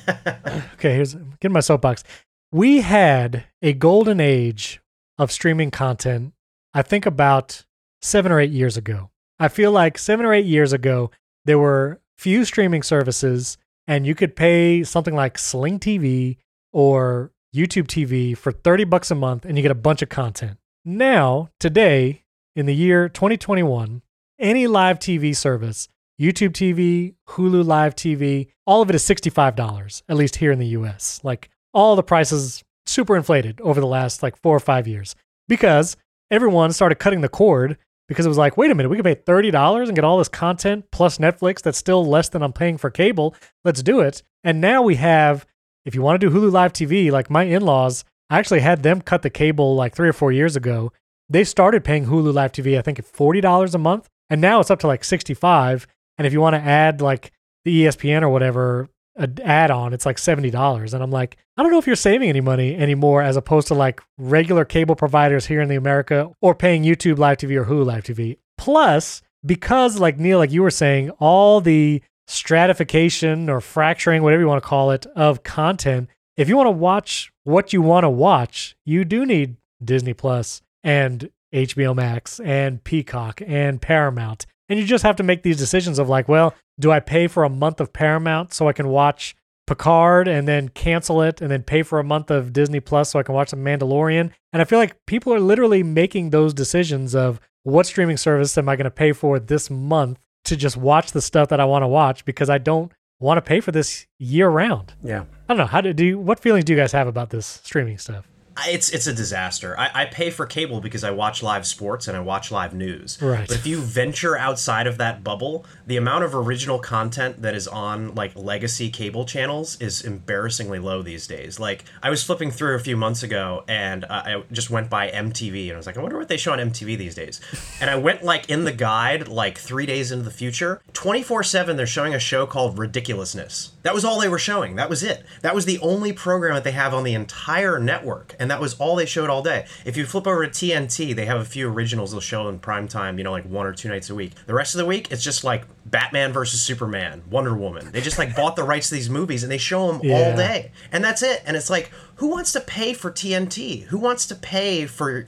Okay, getting my soapbox. We had a golden age of streaming content, I think about 7 or 8 years ago. I feel like 7 or 8 years ago, there were few streaming services, and you could pay something like Sling TV or YouTube TV for $30 a month, and you get a bunch of content. Now, today, in the year 2021, any live TV service, YouTube TV, Hulu Live TV, all of it is $65, at least here in the US. Like, all the prices super inflated over the last 4 or 5 years because everyone started cutting the cord because it was like, wait a minute, we can pay $30 and get all this content plus Netflix that's still less than I'm paying for cable. Let's do it. And now we have, if you want to do Hulu Live TV, like my in-laws, I actually had them cut the cable 3 or 4 years ago. They started paying Hulu Live TV, I think at $40 a month. And now it's up to $65. And if you want to add the ESPN or whatever, an add-on, it's $70. And I'm like, I don't know if you're saving any money anymore as opposed to regular cable providers here in the America or paying YouTube Live TV or Hulu Live TV. Plus, because Neil, you were saying, all the stratification or fracturing, whatever you want to call it, of content, if you want to watch what you want to watch, you do need Disney Plus and HBO Max and Peacock and Paramount. And you just have to make these decisions of well, do I pay for a month of Paramount so I can watch Picard and then cancel it and then pay for a month of Disney Plus so I can watch The Mandalorian? And I feel like people are literally making those decisions of what streaming service am I going to pay for this month to just watch the stuff that I want to watch because I don't want to pay for this year round. Yeah. I don't know. What feelings do you guys have about this streaming stuff? It's a disaster. I pay for cable because I watch live sports and I watch live news. Right. But if you venture outside of that bubble, the amount of original content that is on legacy cable channels is embarrassingly low these days. I was flipping through a few months ago and I just went by MTV and I was like, I wonder what they show on MTV these days. And I went in the guide 3 days into the future. 24/7 they're showing a show called Ridiculousness. That was all they were showing. That was it. That was the only program that they have on the entire network. And that was all they showed all day. If you flip over to TNT, they have a few originals they'll show in prime time, 1 or 2 nights a week. The rest of the week, it's just Batman versus Superman, Wonder Woman. They just bought the rights to these movies and they show them all day. And that's it. And it's who wants to pay for TNT? Who wants to pay for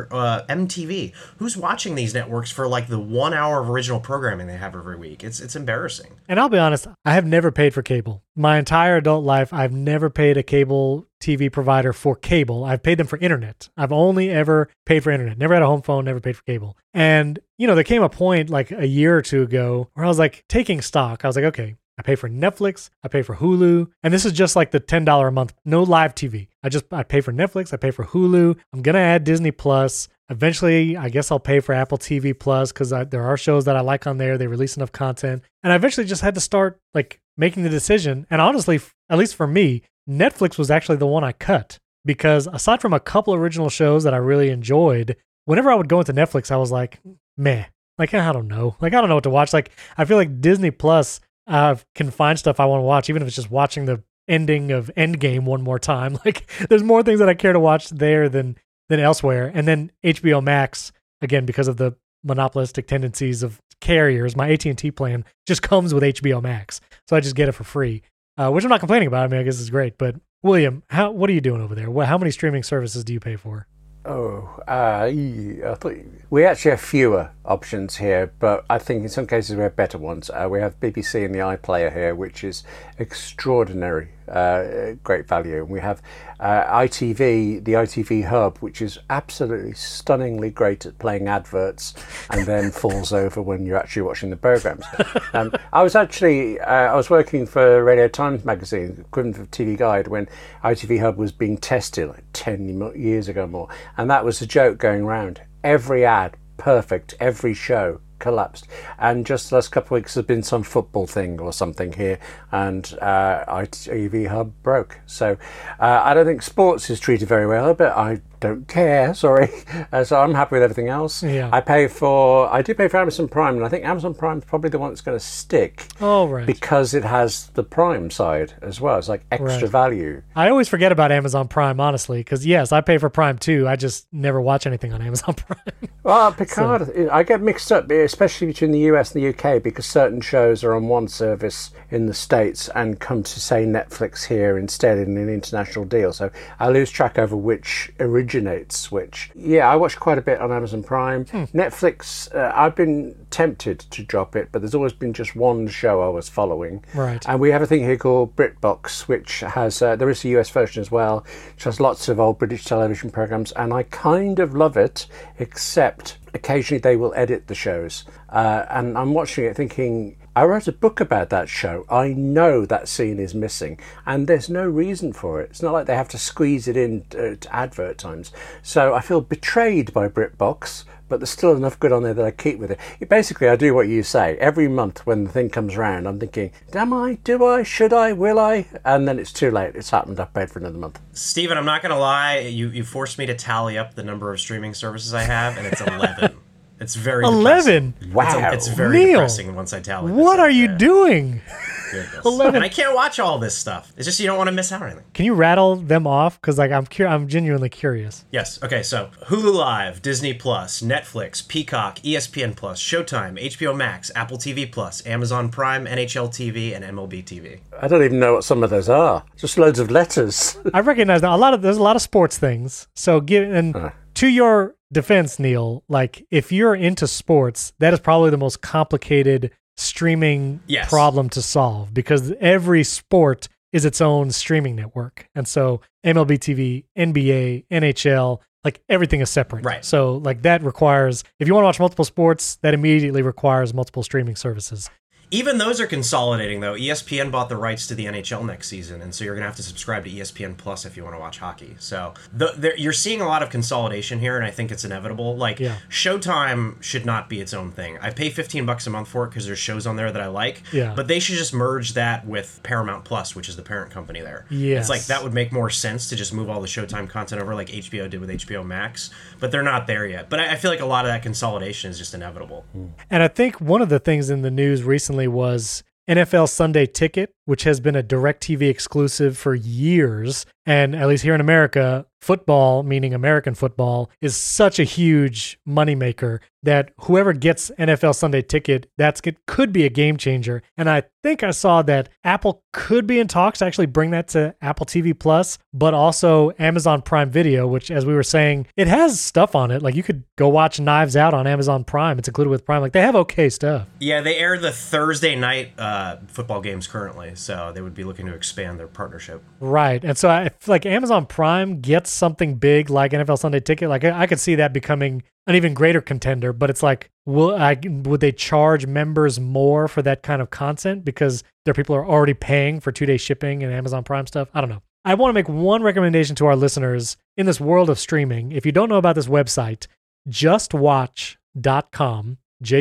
MTV? Who's watching these networks for the 1 hour of original programming they have every week? It's embarrassing. And I'll be honest, I have never paid for cable. My entire adult life, I've never paid a cable TV provider for cable. I've paid them for internet. I've only ever paid for internet. Never had a home phone, never paid for cable. And, there came a point a year or two ago where I was taking stock. I was okay, I pay for Netflix, I pay for Hulu, and this is just the $10 a month, no live TV. I pay for Netflix, I pay for Hulu. I'm going to add Disney Plus. Eventually, I guess I'll pay for Apple TV Plus because there are shows that I like on there. They release enough content. And I eventually just had to start making the decision. And honestly, at least for me, Netflix was actually the one I cut because aside from a couple original shows that I really enjoyed, whenever I would go into Netflix, I was meh. I don't know. I don't know what to watch. I feel like Disney Plus can find stuff I want to watch, even if it's just watching the ending of Endgame one more time. There's more things that I care to watch there than elsewhere. And then HBO Max, again, because of the monopolistic tendencies of carriers, my AT&T plan just comes with HBO Max. So I just get it for free, which I'm not complaining about. I guess it's great. But William, what are you doing over there? How many streaming services do you pay for? I thought we actually have fewer options here, but I think in some cases we have better ones. We have BBC and the iPlayer here, which is extraordinary, great value. And we have ITV, the ITV Hub, which is absolutely stunningly great at playing adverts and then falls over when you're actually watching the programs. I was working for Radio Times magazine, equivalent of TV Guide, when ITV Hub was being tested 10 years ago more. And that was a joke going around. Every ad, perfect. Every show, collapsed. And just the last couple of weeks there's been some football thing or something here, and ITV Hub broke. So I don't think sports is treated very well, but I don't care, sorry. So I'm happy with everything else. Yeah. I do pay for Amazon Prime, and I think Amazon Prime is probably the one that's going to stick. Oh, right. Because it has the Prime side as well. It's like extra value. I always forget about Amazon Prime, honestly, because yes, I pay for Prime too. I just never watch anything on Amazon Prime. Well, Picard, I get mixed up, especially between the US and the UK, because certain shows are on one service in the States and come to, say, Netflix here instead in an international deal. So I lose track over which originates which. Yeah, I watch quite a bit on Amazon Prime. Netflix, I've been tempted to drop it, but there's always been just one show I was following. Right. And we have a thing here called BritBox, which has, there is a US version as well, which has lots of old British television programmes, and I kind of love it, except occasionally they will edit the shows. And I'm watching it thinking, I wrote a book about that show. I know that scene is missing, and there's no reason for it. It's not like they have to squeeze it in to advert times. So I feel betrayed by BritBox, but there's still enough good on there that I keep with it. Basically, I do what you say. Every month when the thing comes around, I'm thinking, am I? Do I? Should I? Will I? And then it's too late. It's happened. I've paid for another month. Stephen, I'm not going to lie. You forced me to tally up the number of streaming services I have, and it's 11. It's very 11. Depressing. Wow. It's very Neil, depressing once I tally this what up are you there. doing? Goodness. 11. And I can't watch all this stuff. It's just you don't want to miss out on anything. Can you rattle them off? Because like I'm genuinely curious. Yes. Okay. So Hulu Live, Disney Plus, Netflix, Peacock, ESPN Plus, Showtime, HBO Max, Apple TV Plus, Amazon Prime, NHL TV, and MLB TV. I don't even know what some of those are. Just loads of letters. I recognize that there's a lot of sports things. So to your defense, Neil, like if you're into sports, that is probably the most complicated streaming problem to solve, because every sport is its own streaming network. And so MLB TV, NBA, NHL, like everything is separate. Right. So like that requires, if you want to watch multiple sports, that immediately requires multiple streaming services. Even those are consolidating, though. ESPN bought the rights to the NHL next season, and so you're going to have to subscribe to ESPN Plus if you want to watch hockey. So you're seeing a lot of consolidation here, and I think it's inevitable. Like, Showtime should not be its own thing. I pay $15 a month for it because there's shows on there that I like, but they should just merge that with Paramount Plus, which is the parent company there. Yes. It's like that would make more sense to just move all the Showtime content over like HBO did with HBO Max, but they're not there yet. But I feel like a lot of that consolidation is just inevitable. And I think one of the things in the news recently was NFL Sunday Ticket, which has been a DirecTV exclusive for years. And at least here in America, football, meaning American football, is such a huge moneymaker that whoever gets NFL Sunday Ticket, could be a game changer. And I think I saw that Apple could be in talks to actually bring that to Apple TV Plus, but also Amazon Prime Video, which, as we were saying, it has stuff on it. Like you could go watch Knives Out on Amazon Prime. It's included with Prime. Like they have okay stuff. Yeah, they air the Thursday night football games currently, so they would be looking to expand their partnership. Right. And so I feel like Amazon Prime gets something big like NFL Sunday Ticket. Like I could see that becoming an even greater contender, but it's like, would they charge members more for that kind of content because their people are already paying for 2-day shipping and Amazon Prime stuff? I don't know. I want to make one recommendation to our listeners in this world of streaming. If you don't know about this website, justwatch.com,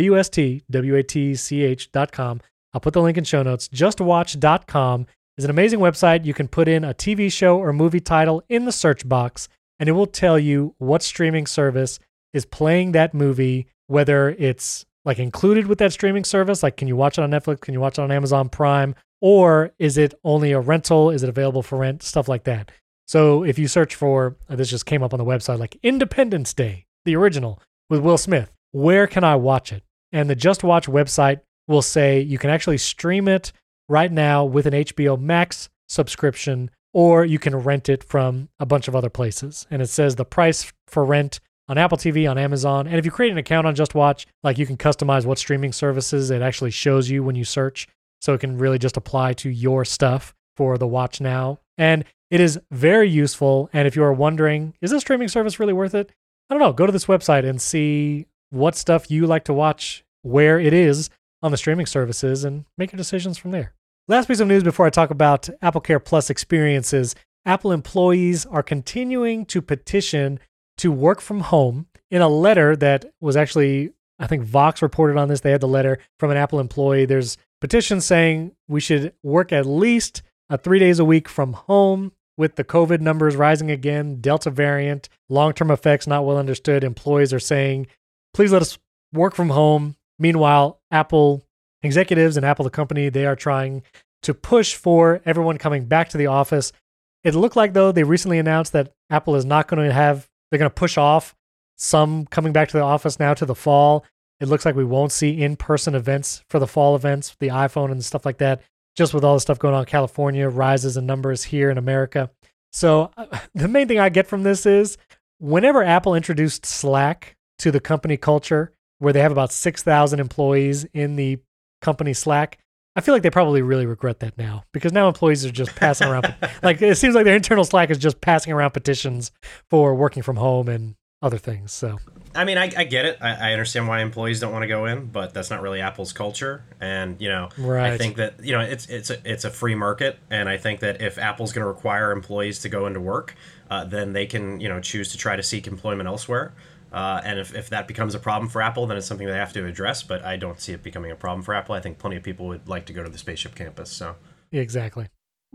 JUSTWATCH.com. I'll put the link in show notes. Justwatch.com is an amazing website. You can put in a TV show or movie title in the search box, and it will tell you what streaming service is playing that movie, whether it's like included with that streaming service, like can you watch it on Netflix, can you watch it on Amazon Prime, or is it only a rental, is it available for rent, stuff like that. So if you search for, this just came up on the website, like Independence Day, the original with Will Smith, where can I watch it? And the Just Watch website will say you can actually stream it right now with an HBO Max subscription, or you can rent it from a bunch of other places. And it says the price for rent on Apple TV, on Amazon. And if you create an account on Just Watch, like you can customize what streaming services it actually shows you when you search. So it can really just apply to your stuff for the watch now. And it is very useful. And if you are wondering, is this streaming service really worth it? I don't know. Go to this website and see what stuff you like to watch, where it is on the streaming services, and make your decisions from there. Last piece of news before I talk about Apple Care Plus experiences. Apple employees are continuing to petition to work from home in a letter that was actually I think Vox reported on this. They had the letter from an Apple employee. There's petitions saying we should work at least 3 days a week from home. With the COVID numbers rising again, Delta variant, long-term effects not well understood, employees are saying, please let us work from home. Meanwhile, Apple executives and Apple, the company, they are trying to push for everyone coming back to the office. It looked like, though, they recently announced that Apple is not going to they're going to push off some coming back to the office now to the fall. It looks like we won't see in-person events for the fall events, the iPhone and stuff like that, just with all the stuff going on in California, rises in numbers here in America. So the main thing I get from this is whenever Apple introduced Slack to the company culture, where they have about 6,000 employees in the company Slack, I feel like they probably really regret that now, because now employees are just passing around. Like, it seems like their internal Slack is just passing around petitions for working from home and other things. So, I mean, I get it. I understand why employees don't want to go in, but that's not really Apple's culture. And, right. I think that, it's a free market. And I think that if Apple's going to require employees to go into work, then they can, choose to try to seek employment elsewhere. And if that becomes a problem for Apple, then it's something they have to address. But I don't see it becoming a problem for Apple. I think plenty of people would like to go to the Spaceship Campus. So exactly.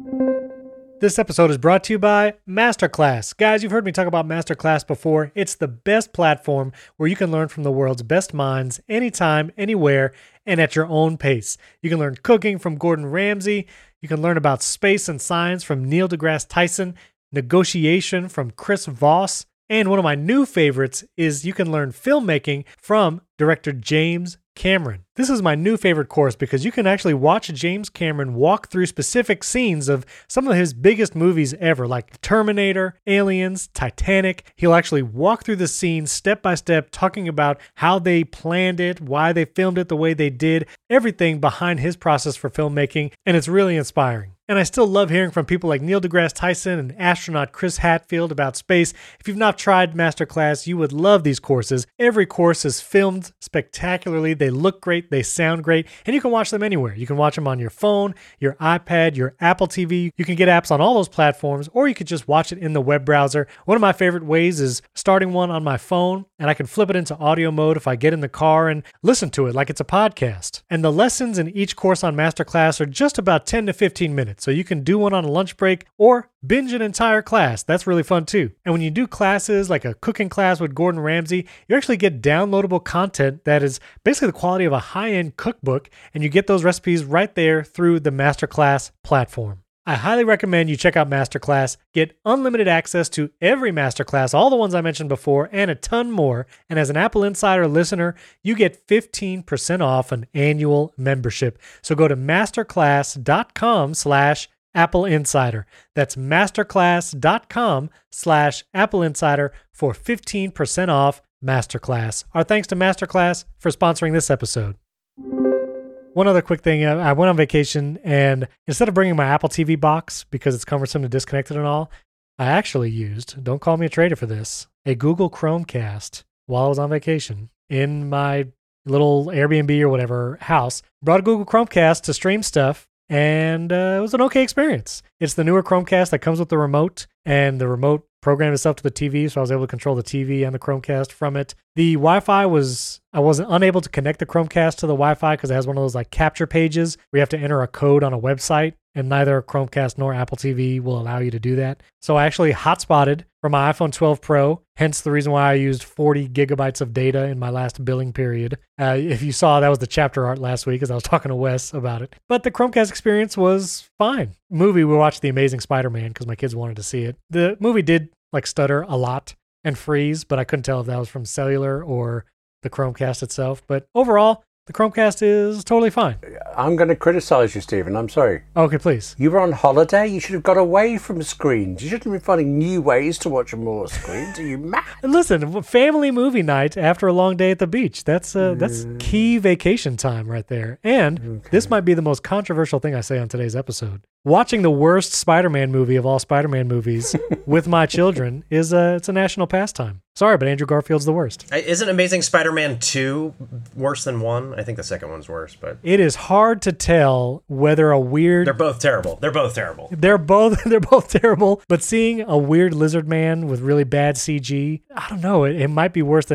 This episode is brought to you by Masterclass. Guys, you've heard me talk about Masterclass before. It's the best platform where you can learn from the world's best minds anytime, anywhere, and at your own pace. You can learn cooking from Gordon Ramsay. You can learn about space and science from Neil deGrasse Tyson, negotiation from Chris Voss, and one of my new favorites is you can learn filmmaking from director James Cameron. This is my new favorite course because you can actually watch James Cameron walk through specific scenes of some of his biggest movies ever, like Terminator, Aliens, Titanic. He'll actually walk through the scenes step by step, talking about how they planned it, why they filmed it the way they did, everything behind his process for filmmaking, and it's really inspiring. And I still love hearing from people like Neil deGrasse Tyson and astronaut Chris Hadfield about space. If you've not tried Masterclass, you would love these courses. Every course is filmed spectacularly. They look great. They sound great. And you can watch them anywhere. You can watch them on your phone, your iPad, your Apple TV. You can get apps on all those platforms, or you could just watch it in the web browser. One of my favorite ways is starting one on my phone, and I can flip it into audio mode if I get in the car and listen to it like it's a podcast. And the lessons in each course on Masterclass are just about 10 to 15 minutes. So you can do one on a lunch break or binge an entire class. That's really fun too. And when you do classes like a cooking class with Gordon Ramsay, you actually get downloadable content that is basically the quality of a high-end cookbook, and you get those recipes right there through the Masterclass platform. I highly recommend you check out Masterclass. Get unlimited access to every Masterclass, all the ones I mentioned before, and a ton more. And as an Apple Insider listener, you get 15% off an annual membership. So go to masterclass.com/Apple Insider. That's masterclass.com/Apple Insider for 15% off Masterclass. Our thanks to Masterclass for sponsoring this episode. One other quick thing, I went on vacation, and instead of bringing my Apple TV box because it's cumbersome to disconnect it and all, I actually used, don't call me a traitor for this, a Google Chromecast while I was on vacation in my little Airbnb or whatever house. Brought a Google Chromecast to stream stuff, and it was an okay experience. It's the newer Chromecast that comes with the remote, and the remote programmed itself to the TV, so I was able to control the TV and the Chromecast from it. The Wi-Fi I wasn't unable to connect the Chromecast to the Wi-Fi because it has one of those like capture pages where you have to enter a code on a website, and neither Chromecast nor Apple TV will allow you to do that. So I actually hotspotted from my iPhone 12 Pro, hence the reason why I used 40 gigabytes of data in my last billing period. If you saw, that was the chapter art last week as I was talking to Wes about it. But the Chromecast experience was fine. We watched The Amazing Spider-Man because my kids wanted to see it. The movie did like stutter a lot and freeze, but I couldn't tell if that was from cellular or the Chromecast itself. But overall, the Chromecast is totally fine. I'm going to criticize you, Stephen. I'm sorry. Okay, please. You were on holiday. You should have got away from screens. You shouldn't be finding new ways to watch more screens. Are you mad? Listen, family movie night after a long day at the beach. That's key vacation time right there. And This might be the most controversial thing I say on today's episode. Watching the worst Spider-Man movie of all Spider-Man movies with my children is it's a national pastime. Sorry, but Andrew Garfield's the worst. Isn't Amazing Spider-Man 2 worse than 1? I think the second one's worse, but it is hard to tell whether a weird... They're both terrible. They're both terrible, but seeing a weird lizard man with really bad CG, I don't know, it might be worse than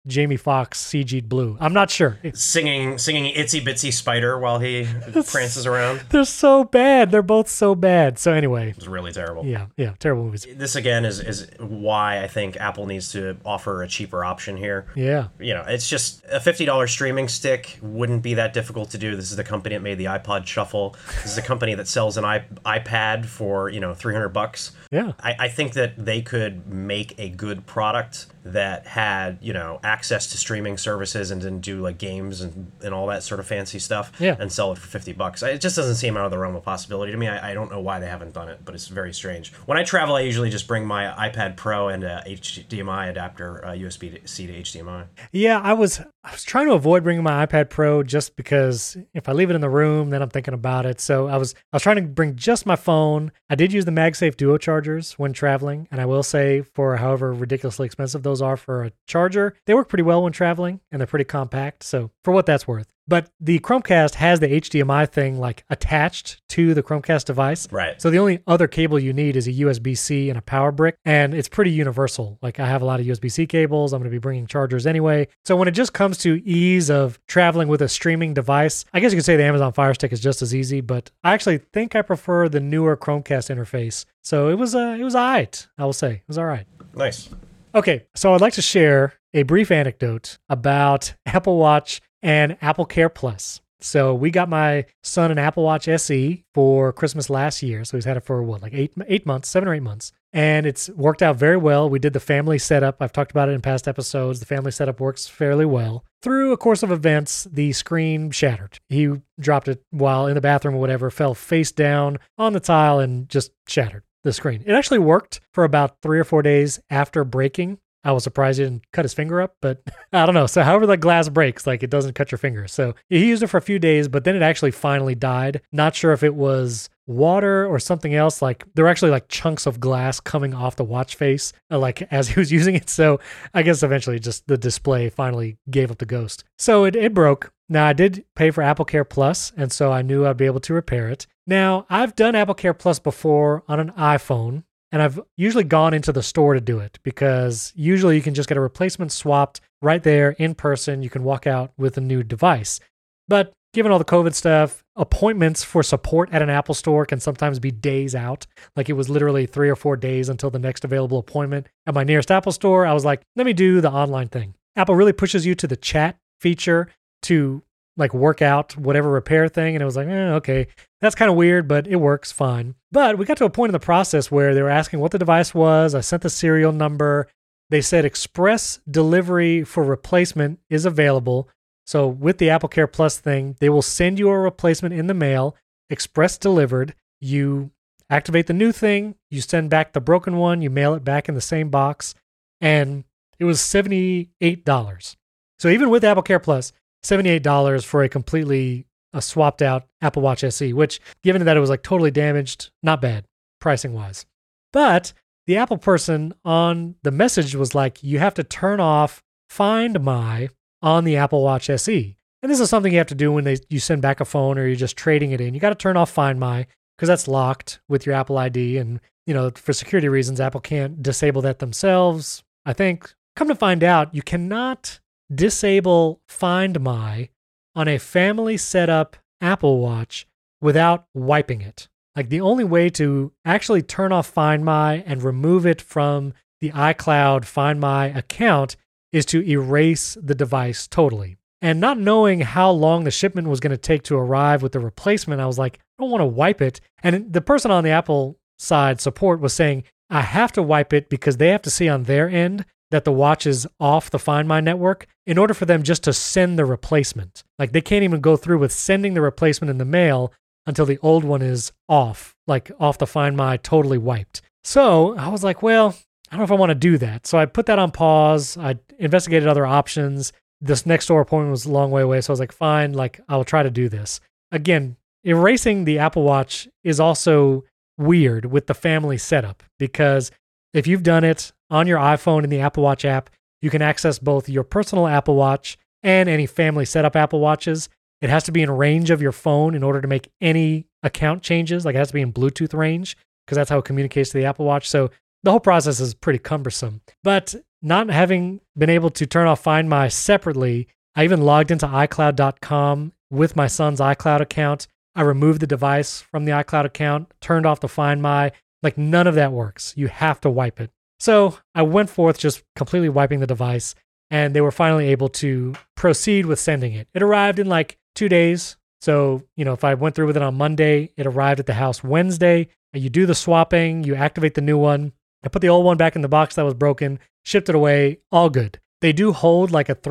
Jamie Foxx CG'd blue. I'm not sure. Singing Itsy Bitsy Spider while he prances around. They're so bad. They're both so bad. So anyway. It was really terrible. Yeah, terrible movies. This again is why I think Apple needs to offer a cheaper option here. Yeah. It's just a $50 streaming stick wouldn't be that difficult to do. This is the company that made the iPod Shuffle. This is a company that sells an iPad for, $300. Yeah. I think that they could make a good product that had, access to streaming services and didn't do like games and all that sort of fancy stuff and sell it for $50. It just doesn't seem out of the realm of possibility to me. I don't know why they haven't done it, but it's very strange. When I travel, I usually just bring my iPad Pro and a HDMI adapter, USB-C to HDMI. Yeah, I was trying to avoid bringing my iPad Pro just because if I leave it in the room, then I'm thinking about it. So I was trying to bring just my phone. I did use the MagSafe Duo chargers when traveling, and I will say for however ridiculously expensive those are for a charger, they work pretty well when traveling, and they're pretty compact. So for what that's worth. But the Chromecast has the HDMI thing like attached to the Chromecast device. Right. So the only other cable you need is a USB-C and a power brick, and it's pretty universal. Like I have a lot of USB-C cables. I'm going to be bringing chargers anyway. So when it just comes to ease of traveling with a streaming device, I guess you could say the Amazon Fire Stick is just as easy, but I actually think I prefer the newer Chromecast interface. So it was all right. I will say it was all right. Nice. Okay, so I'd like to share a brief anecdote about Apple Watch and Apple Care Plus. So we got my son an Apple Watch SE for Christmas last year. So he's had it for what, like 8 months, 7 or 8 months. And it's worked out very well. We did the family setup. I've talked about it in past episodes. The family setup works fairly well. Through a course of events, the screen shattered. He dropped it while in the bathroom or whatever, fell face down on the tile and just shattered the screen. It actually worked for about 3 or 4 days after breaking. I was surprised he didn't cut his finger up, but I don't know. So however the glass breaks, like it doesn't cut your finger. So he used it for a few days, but then it actually finally died. Not sure if it was water or something else. Like there were actually like chunks of glass coming off the watch face, like as he was using it. So I guess eventually just the display finally gave up the ghost. So it broke. Now I did pay for Apple Care Plus, and so I knew I'd be able to repair it. Now I've done Apple Care Plus before on an iPhone. And I've usually gone into the store to do it because usually you can just get a replacement swapped right there in person. You can walk out with a new device. But given all the COVID stuff, appointments for support at an Apple store can sometimes be days out. Like it was literally 3 or 4 days until the next available appointment at my nearest Apple store. I was like, let me do the online thing. Apple really pushes you to the chat feature to like work out whatever repair thing. And it was like, okay, that's kind of weird, but it works fine. But we got to a point in the process where they were asking what the device was. I sent the serial number. They said express delivery for replacement is available. So with the Apple Care Plus thing, they will send you a replacement in the mail, express delivered. You activate the new thing, you send back the broken one, you mail it back in the same box. And it was $78. So even with Apple Care Plus, $78 for a completely swapped out Apple Watch SE, which given that it was like totally damaged, not bad pricing wise. But the Apple person on the message was like, you have to turn off Find My on the Apple Watch SE. And this is something you have to do when you send back a phone or you're just trading it in. You got to turn off Find My because that's locked with your Apple ID. And, for security reasons, Apple can't disable that themselves. I think, come to find out, you cannot disable Find My on a family setup Apple Watch without wiping it. Like the only way to actually turn off Find My and remove it from the iCloud Find My account is to erase the device totally. And not knowing how long the shipment was going to take to arrive with the replacement, I was like, I don't want to wipe it. And the person on the Apple side support was saying, I have to wipe it because they have to see on their end that the watch is off the Find My network in order for them just to send the replacement. Like they can't even go through with sending the replacement in the mail until the old one is off, like off the Find My, totally wiped. So I was like, well, I don't know if I want to do that. So I put that on pause. I investigated other options. This next door appointment was a long way away. So I was like, fine, like I'll try to do this. Again, erasing the Apple Watch is also weird with the family setup because if you've done it on your iPhone in the Apple Watch app, you can access both your personal Apple Watch and any family setup Apple Watches. It has to be in range of your phone in order to make any account changes. Like it has to be in Bluetooth range because that's how it communicates to the Apple Watch. So the whole process is pretty cumbersome. But not having been able to turn off Find My separately, I even logged into iCloud.com with my son's iCloud account. I removed the device from the iCloud account, turned off the Find My. Like, none of that works. You have to wipe it. So I went forth just completely wiping the device, and they were finally able to proceed with sending it. It arrived in like 2 days. So, if I went through with it on Monday, it arrived at the house Wednesday. You do the swapping, you activate the new one. I put the old one back in the box that was broken, shipped it away, all good. They do hold like a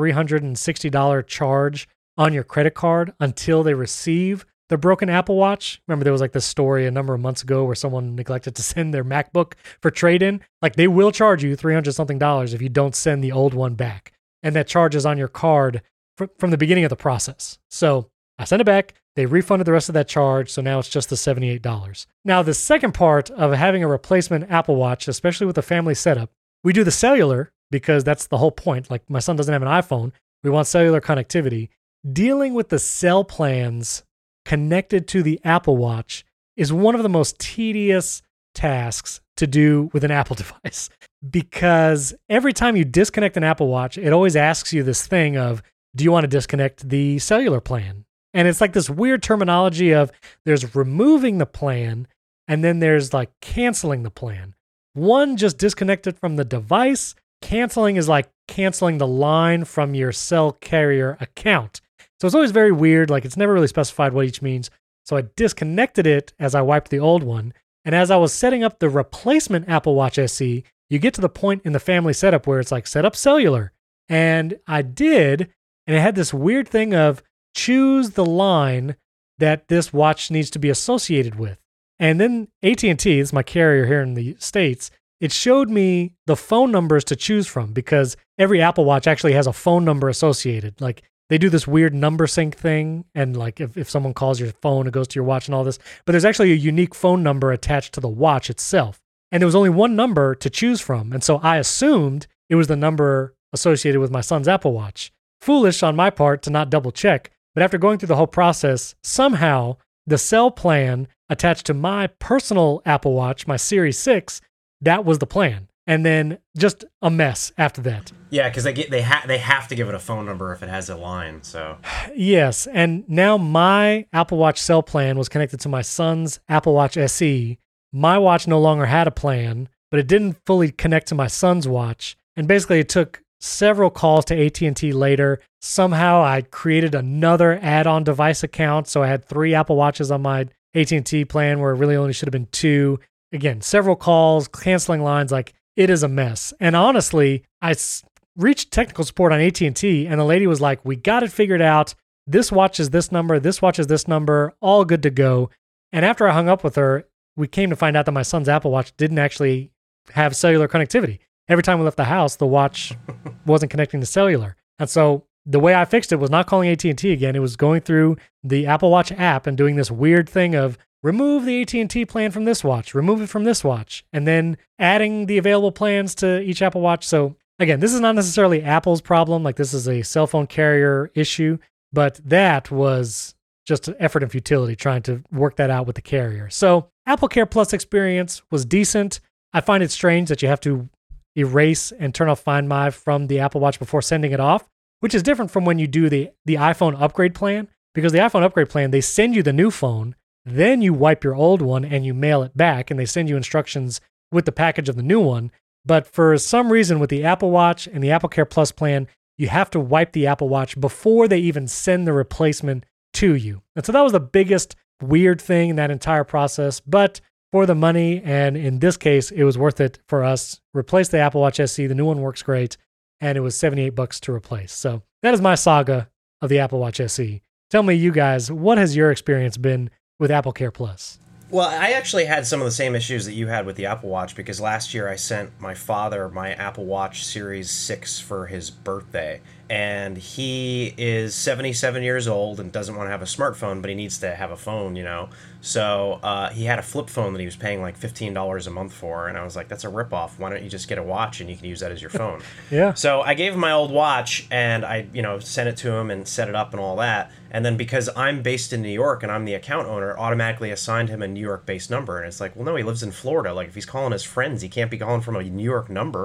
$360 charge on your credit card until they receive the broken Apple Watch. Remember, there was like this story a number of months ago where someone neglected to send their MacBook for trade-in. Like, they will charge you $300 something if you don't send the old one back. And that charge is on your card from the beginning of the process. So I sent it back. They refunded the rest of that charge, so now it's just the $78. Now, the second part of having a replacement Apple Watch, especially with the family setup, we do the cellular because that's the whole point. Like, my son doesn't have an iPhone. We want cellular connectivity. Dealing with the cell plans connected to the Apple Watch is one of the most tedious tasks to do with an Apple device, because every time you disconnect an Apple Watch, it always asks you this thing of, do you want to disconnect the cellular plan? And it's like this weird terminology of there's removing the plan and then there's like canceling the plan. One just disconnected from the device. Canceling is like canceling the line from your cell carrier account. So it's always very weird. Like, it's never really specified what each means. So I disconnected it as I wiped the old one. And as I was setting up the replacement Apple Watch SE, you get to the point in the family setup where it's like, set up cellular. And I did. And it had this weird thing of choose the line that this watch needs to be associated with. And then AT&T, this is my carrier here in the States, it showed me the phone numbers to choose from, because every Apple Watch actually has a phone number associated. Like, they do this weird number sync thing, and like if someone calls your phone, it goes to your watch and all this. But there's actually a unique phone number attached to the watch itself. And there was only one number to choose from. And so I assumed it was the number associated with my son's Apple Watch. Foolish on my part to not double check. But after going through the whole process, somehow the cell plan attached to my personal Apple Watch, my Series 6, that was the plan. And then just a mess after that. Yeah, because they have to give it a phone number if it has a line. So yes, and now my Apple Watch cell plan was connected to my son's Apple Watch SE. My watch no longer had a plan, but it didn't fully connect to my son's watch. And basically, it took several calls to AT&T later. Somehow, I created another add-on device account, so I had 3 Apple Watches on my AT&T plan where it really only should have been 2. Again, several calls, canceling lines, like, it is a mess. And honestly, I reached technical support on AT&T, and the lady was like, we got it figured out. This watch is this number. This watch is this number. All good to go. And after I hung up with her, we came to find out that my son's Apple Watch didn't actually have cellular connectivity. Every time we left the house, the watch wasn't connecting to cellular. And so the way I fixed it was not calling AT&T again. It was going through the Apple Watch app and doing this weird thing of remove the AT&T plan from this watch, remove it from this watch, and then adding the available plans to each Apple Watch. So again, this is not necessarily Apple's problem. Like, this is a cell phone carrier issue, but that was just an effort and futility trying to work that out with the carrier. So Apple Care Plus experience was decent. I find it strange that you have to erase and turn off Find My from the Apple Watch before sending it off, which is different from when you do the iPhone upgrade plan, because the iPhone upgrade plan, they send you the new phone, then you wipe your old one and you mail it back, and they send you instructions with the package of the new one. But for some reason with the Apple Watch and the Apple Care Plus plan, you have to wipe the Apple Watch before they even send the replacement to you. And so that was the biggest weird thing in that entire process. But for the money, and in this case, it was worth it for us. Replace the Apple Watch SE. The new one works great, and it was $78 to replace. So that is my saga of the Apple Watch SE. Tell me, you guys, what has your experience been with Apple Care Plus? Well, I actually had some of the same issues that you had with the Apple Watch, because last year I sent my father my Apple Watch Series 6 for his birthday. And he is 77 years old and doesn't want to have a smartphone, but he needs to have a phone, you know. So he had a flip phone that he was paying like $15 a month for. And I was like, that's a ripoff. Why don't you just get a watch and you can use that as your phone? Yeah. So I gave him my old watch and I, sent it to him and set it up and all that. And then because I'm based in New York and I'm the account owner, automatically assigned him a New York-based number. And it's like, well, no, he lives in Florida. Like, if he's calling his friends, he can't be calling from a New York number.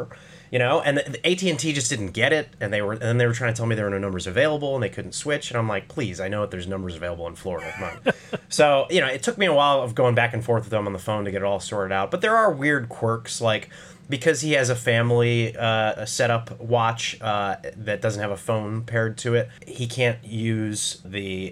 you know, and the AT&T just didn't get it, and they were trying to tell me there were no numbers available and they couldn't switch, and I'm like, please, I know that there's numbers available in Florida, come on. So, you know, it took me a while of going back and forth with them on the phone to get it all sorted out, but there are weird quirks, like because he has a family setup watch that doesn't have a phone paired to it, he can't use the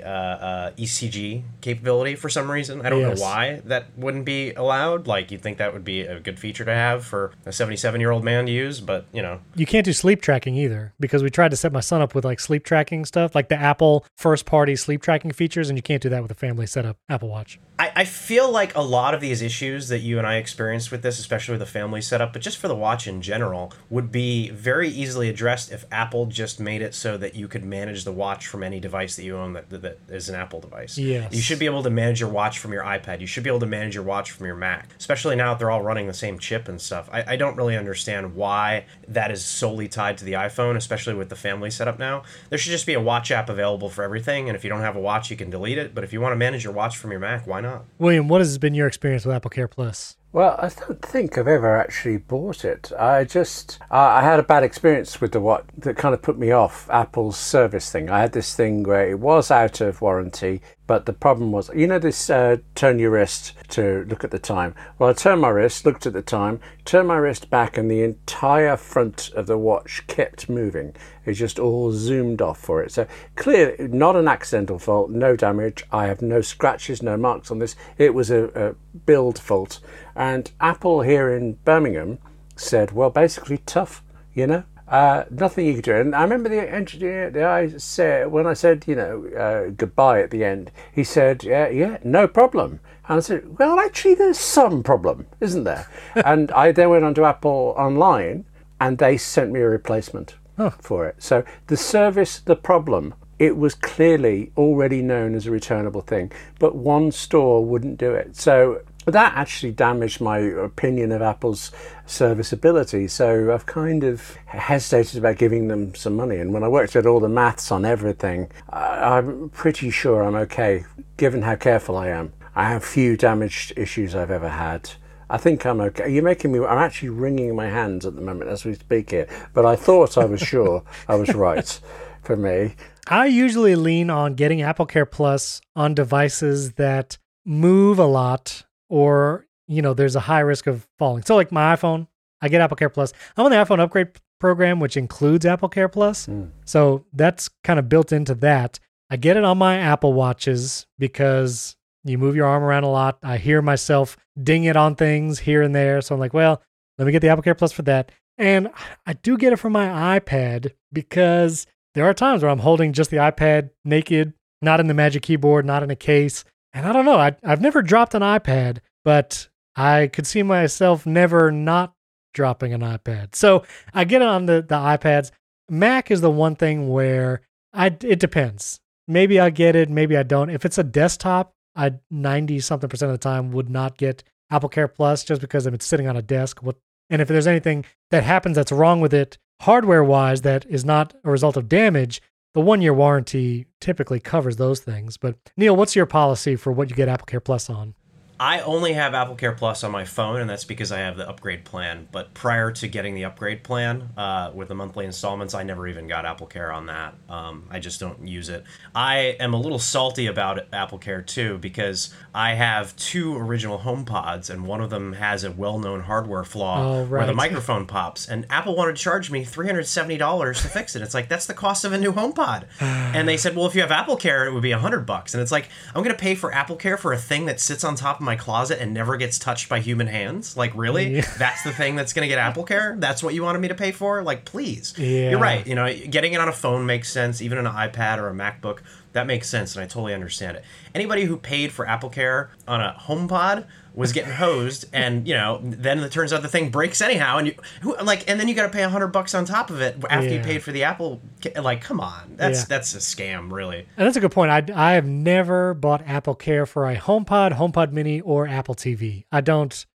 ECG capability for some reason. I don't know why that wouldn't be allowed. Like, you'd think that would be a good feature to have for a 77-year-old man to use, but, you know. You can't do sleep tracking either, because we tried to set my son up with, like, sleep tracking stuff, like the Apple first-party sleep tracking features, and you can't do that with a family setup Apple Watch. I feel like a lot of these issues that you and I experienced with this, especially with the family setup, but just for the watch in general, would be very easily addressed if Apple just made it so that you could manage the watch from any device that you own that is an Apple device. Yes. You should be able to manage your watch from your iPad. You should be able to manage your watch from your Mac, especially now that they're all running the same chip and stuff. I don't really understand why that is solely tied to the iPhone, especially with the family setup now. There should just be a watch app available for everything, and if you don't have a watch, you can delete it. But if you want to manage your watch from your Mac, why not? William, what has been your experience with AppleCare Plus? Well, I don't think I've ever actually bought it. I had a bad experience with the watch that kind of put me off Apple's service thing. I had this thing where it was out of warranty, but the problem was, you know, this turn your wrist to look at the time. Well, I turned my wrist, looked at the time, turned my wrist back, and the entire front of the watch kept moving. It just all zoomed off for it. So clearly, not an accidental fault, no damage. I have no scratches, no marks on this. It was a build fault. And Apple here in Birmingham said, well, basically tough, you know. Nothing you could do. And I remember the engineer, the guy said, when I said, you know, goodbye at the end, he said, yeah, no problem. And I said, well, actually, there's some problem, isn't there? And I then went onto Apple Online, and they sent me a replacement for it. So the service, the problem, it was clearly already known as a returnable thing, but one store wouldn't do it. So that actually damaged my opinion of Apple's serviceability. So I've kind of hesitated about giving them some money. And when I worked out all the maths on everything, I'm pretty sure I'm okay, given how careful I am. I have few damaged issues I've ever had. I think I'm okay. You're making me... I'm actually wringing my hands at the moment as we speak here. But I thought I was sure I was right for me. I usually lean on getting AppleCare Plus on devices that move a lot, or, you know, there's a high risk of falling. So like my iPhone, I get AppleCare Plus. I'm on the iPhone upgrade program, which includes AppleCare Plus. So that's kind of built into that. I get it on my Apple Watches because you move your arm around a lot. I hear myself ding it on things here and there. So I'm like, well, let me get the AppleCare Plus for that. And I do get it for my iPad because there are times where I'm holding just the iPad naked, not in the Magic Keyboard, not in a case. And I don't know, I've never dropped an iPad, but I could see myself never not dropping an iPad. So I get it on the iPads. Mac is the one thing where it depends. Maybe I get it, maybe I don't. If it's a desktop, I 90-something% of the time would not get AppleCare Plus just because if it's sitting on a desk. And if there's anything that happens that's wrong with it hardware-wise that is not a result of damage, the 1-year warranty typically covers those things. But Neil, what's your policy for what you get AppleCare Plus on? I only have AppleCare Plus on my phone, and that's because I have the upgrade plan. But prior to getting the upgrade plan with the monthly installments, I never even got AppleCare on that. I just don't use it. I am a little salty about AppleCare, too, because I have 2 original HomePods, and one of them has a well-known hardware flaw where the microphone pops. And Apple wanted to charge me $370 to fix it. It's like, that's the cost of a new HomePod. And they said, well, if you have AppleCare, it would be $100. And it's like, I'm going to pay for AppleCare for a thing that sits on top of my closet and never gets touched by human hands? Like, really? Yeah. That's the thing that's going to get AppleCare? That's what you wanted me to pay for? Like, please. Yeah. You're right. You know, getting it on a phone makes sense. Even on an iPad or a MacBook, that makes sense, and I totally understand it. Anybody who paid for AppleCare on a HomePod was getting hosed, and, you know, then it turns out the thing breaks anyhow, and and then you got to pay $100 on top of it after you paid for the Apple. Like, come on, that's a scam, really. And that's a good point. I have never bought AppleCare for a HomePod, HomePod Mini, or Apple TV. I don't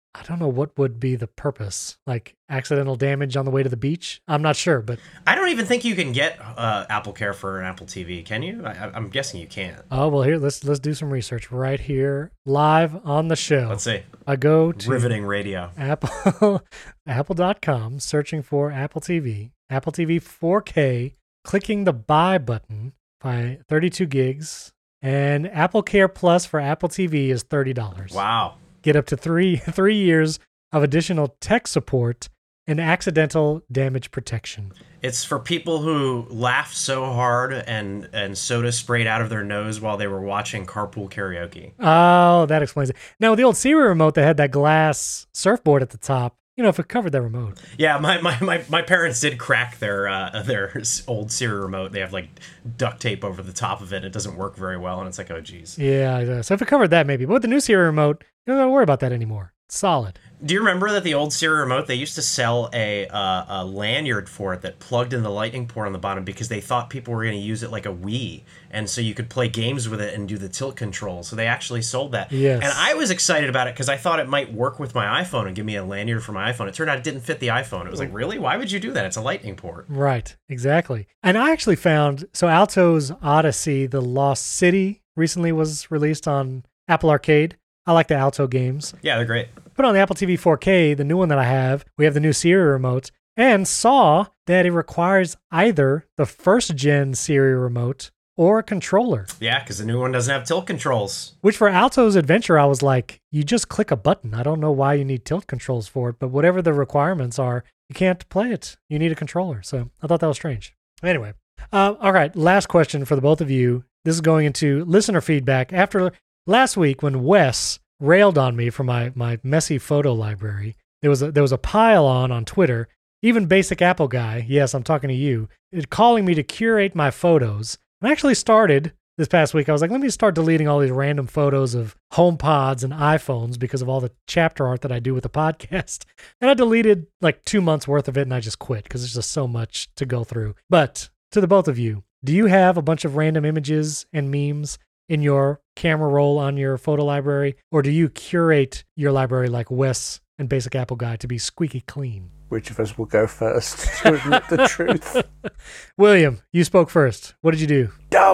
I don't know what would be the purpose, like accidental damage on the way to the beach. I'm not sure, but I don't even think you can get Apple Care for an Apple TV. Can you? I'm guessing you can't. oh well. Here, let's do some research right here, live on the show. Let's see. I go to Riveting radio. Apple, Apple.com, searching for Apple TV 4K, clicking the buy button by 32 gigs, and Apple Care Plus for Apple TV is $30. Wow. Get up to three years of additional tech support and accidental damage protection. It's for people who laughed so hard and soda sprayed out of their nose while they were watching Carpool Karaoke. Oh, that explains it. Now, with the old Siri remote, they had that glass surfboard at the top. You know, if it covered that remote. Yeah, my parents did crack their old Siri remote. They have like duct tape over the top of it. It doesn't work very well, and it's like, oh geez. Yeah, so if it covered that, maybe. But with the new Siri remote, you don't got to worry about that anymore. It's solid. Do you remember that the old Siri remote, they used to sell a lanyard for it that plugged in the lightning port on the bottom because they thought people were going to use it like a Wii, and so you could play games with it and do the tilt control. So they actually sold that. Yes. And I was excited about it because I thought it might work with my iPhone and give me a lanyard for my iPhone. It turned out it didn't fit the iPhone. It was like, really? Why would you do that? It's a lightning port. Right, exactly. And I actually found, so Alto's Odyssey, The Lost City, recently was released on Apple Arcade. I like the Alto games. Yeah, they're great. Put on the Apple TV 4K, the new one that I have, we have the new Siri remote, and saw that it requires either the first gen Siri remote or a controller. Yeah, because the new one doesn't have tilt controls. Which for Alto's Adventure, I was like, you just click a button. I don't know why you need tilt controls for it, but whatever the requirements are, you can't play it. You need a controller. So I thought that was strange. Anyway, all right, last question for the both of you. This is going into listener feedback. After last week when Wes railed on me for my messy photo library, there was a pile on Twitter, even Basic Apple Guy, yes, I'm talking to you, calling me to curate my photos. I actually started this past week. I was like, let me start deleting all these random photos of HomePods and iPhones because of all the chapter art that I do with the podcast. And I deleted like 2 months worth of it and I just quit because it's just so much to go through. But to the both of you, do you have a bunch of random images and memes in your camera roll on your photo library? Or do you curate your library like Wes and Basic Apple Guy to be squeaky clean? Which of us will go first to admit the truth? William, you spoke first. What did you do?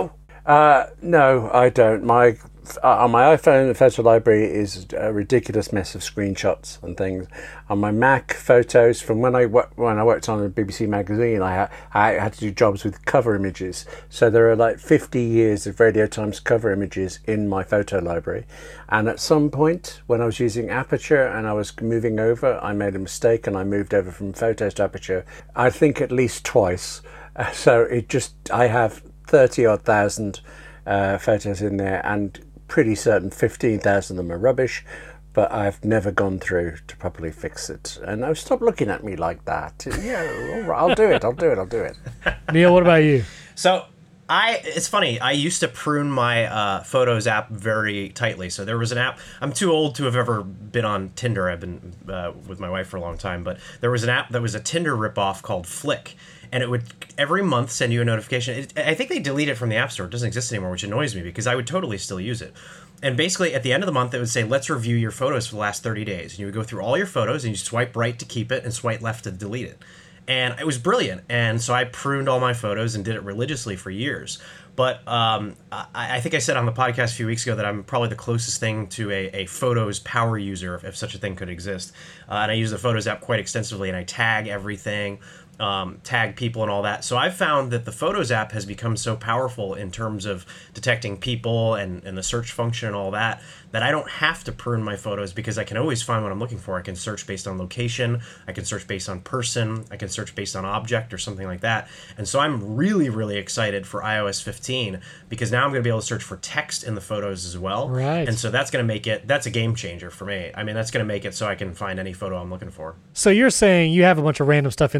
No, I don't. On my iPhone, the photo library is a ridiculous mess of screenshots and things. On my Mac, photos from when I worked on a BBC magazine, I had to do jobs with cover images. So there are like 50 years of Radio Times cover images in my photo library. And at some point, when I was using Aperture and I was moving over, I made a mistake and I moved over from Photos to Aperture. I think at least twice. So I have 30-odd thousand photos in there, and pretty certain 15,000 of them are rubbish, but I've never gone through to properly fix it. And now stop looking at me like that. Yeah, all right, I'll do it. Neil, what about you? So it's funny. I used to prune my Photos app very tightly. So there was an app. I'm too old to have ever been on Tinder. I've been with my wife for a long time, but there was an app that was a Tinder ripoff called Flick. And it would every month send you a notification. I think they deleted it from the App Store. It doesn't exist anymore, which annoys me because I would totally still use it. And basically, at the end of the month, it would say, let's review your photos for the last 30 days. And you would go through all your photos, and you swipe right to keep it, and swipe left to delete it. And it was brilliant. And so I pruned all my photos and did it religiously for years. But I think I said on the podcast a few weeks ago that I'm probably the closest thing to a Photos power user, if such a thing could exist. And I use the Photos app quite extensively, and I tag everything. Tag people and all that. So I've found that the Photos app has become so powerful in terms of detecting people and the search function and all that I don't have to prune my photos because I can always find what I'm looking for. I can search based on location, I can search based on person, I can search based on object or something like that. And so I'm really, really excited for iOS 15 because now I'm going to be able to search for text in the photos as well. Right. And so that's a game changer for me. I mean, that's going to make it so I can find any photo I'm looking for. So you're saying you have a bunch of random stuff in there too,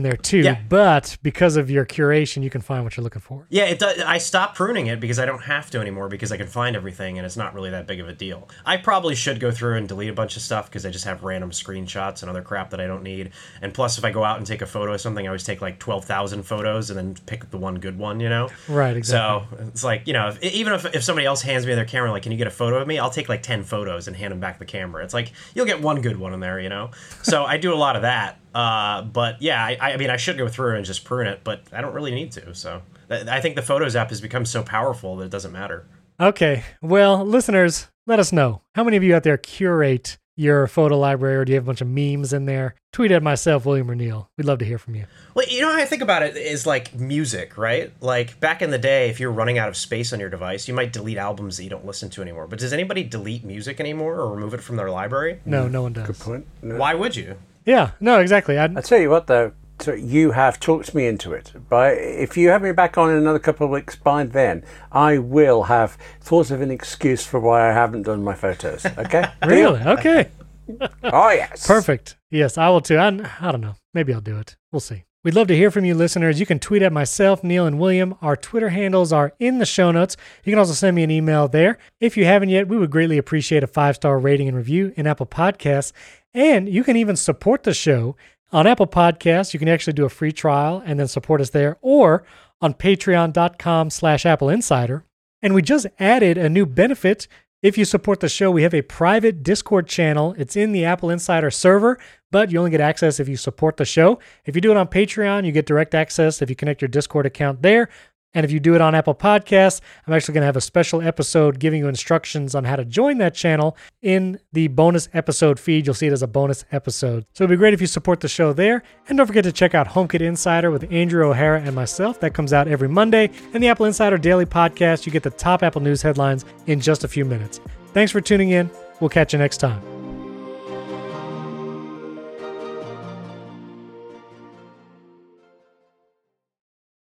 Yeah. but because of your curation, you can find what you're looking for. Yeah, it does. I stopped pruning it because I don't have to anymore because I can find everything and it's not really that big of a deal. I probably should go through and delete a bunch of stuff because I just have random screenshots and other crap that I don't need. And plus, if I go out and take a photo of something, I always take like 12,000 photos and then pick the one good one, you know? Right, exactly. So it's like, you know, even if somebody else hands me their camera, like, can you get a photo of me? I'll take like 10 photos and hand them back the camera. It's like, you'll get one good one in there, you know? So I do a lot of that. But yeah, I mean, I should go through and just prune it, but I don't really need to. So I think the Photos app has become so powerful that it doesn't matter. Okay. Well, listeners, let us know. How many of you out there curate your photo library, or do you have a bunch of memes in there? Tweet at myself, William or Neil. We'd love to hear from you. Well, you know how I think about it is like music, right? Like back in the day, if you're running out of space on your device, you might delete albums that you don't listen to anymore. But does anybody delete music anymore or remove it from their library? No, no one does. Good point. No. Why would you? Yeah, no, exactly. I tell you what, though, you have talked me into it. But if you have me back on in another couple of weeks, by then, I will have thought of an excuse for why I haven't done my photos. Okay? Really? Okay. Oh, yes. Perfect. Yes, I will too. I don't know. Maybe I'll do it. We'll see. We'd love to hear from you, listeners. You can tweet at myself, Neil, and William. Our Twitter handles are in the show notes. You can also send me an email there. If you haven't yet, we would greatly appreciate a 5-star rating and review in Apple Podcasts. And you can even support the show on Apple Podcasts. You can actually do a free trial and then support us there, or on patreon.com/Apple Insider. And we just added a new benefit. If you support the show, we have a private Discord channel. It's in the Apple Insider server, but you only get access if you support the show. If you do it on Patreon, you get direct access if you connect your Discord account there. And if you do it on Apple Podcasts, I'm actually going to have a special episode giving you instructions on how to join that channel in the bonus episode feed. You'll see it as a bonus episode. So it'd be great if you support the show there. And don't forget to check out HomeKit Insider with Andrew O'Hara and myself. That comes out every Monday. And the Apple Insider Daily Podcast, you get the top Apple News headlines in just a few minutes. Thanks for tuning in. We'll catch you next time.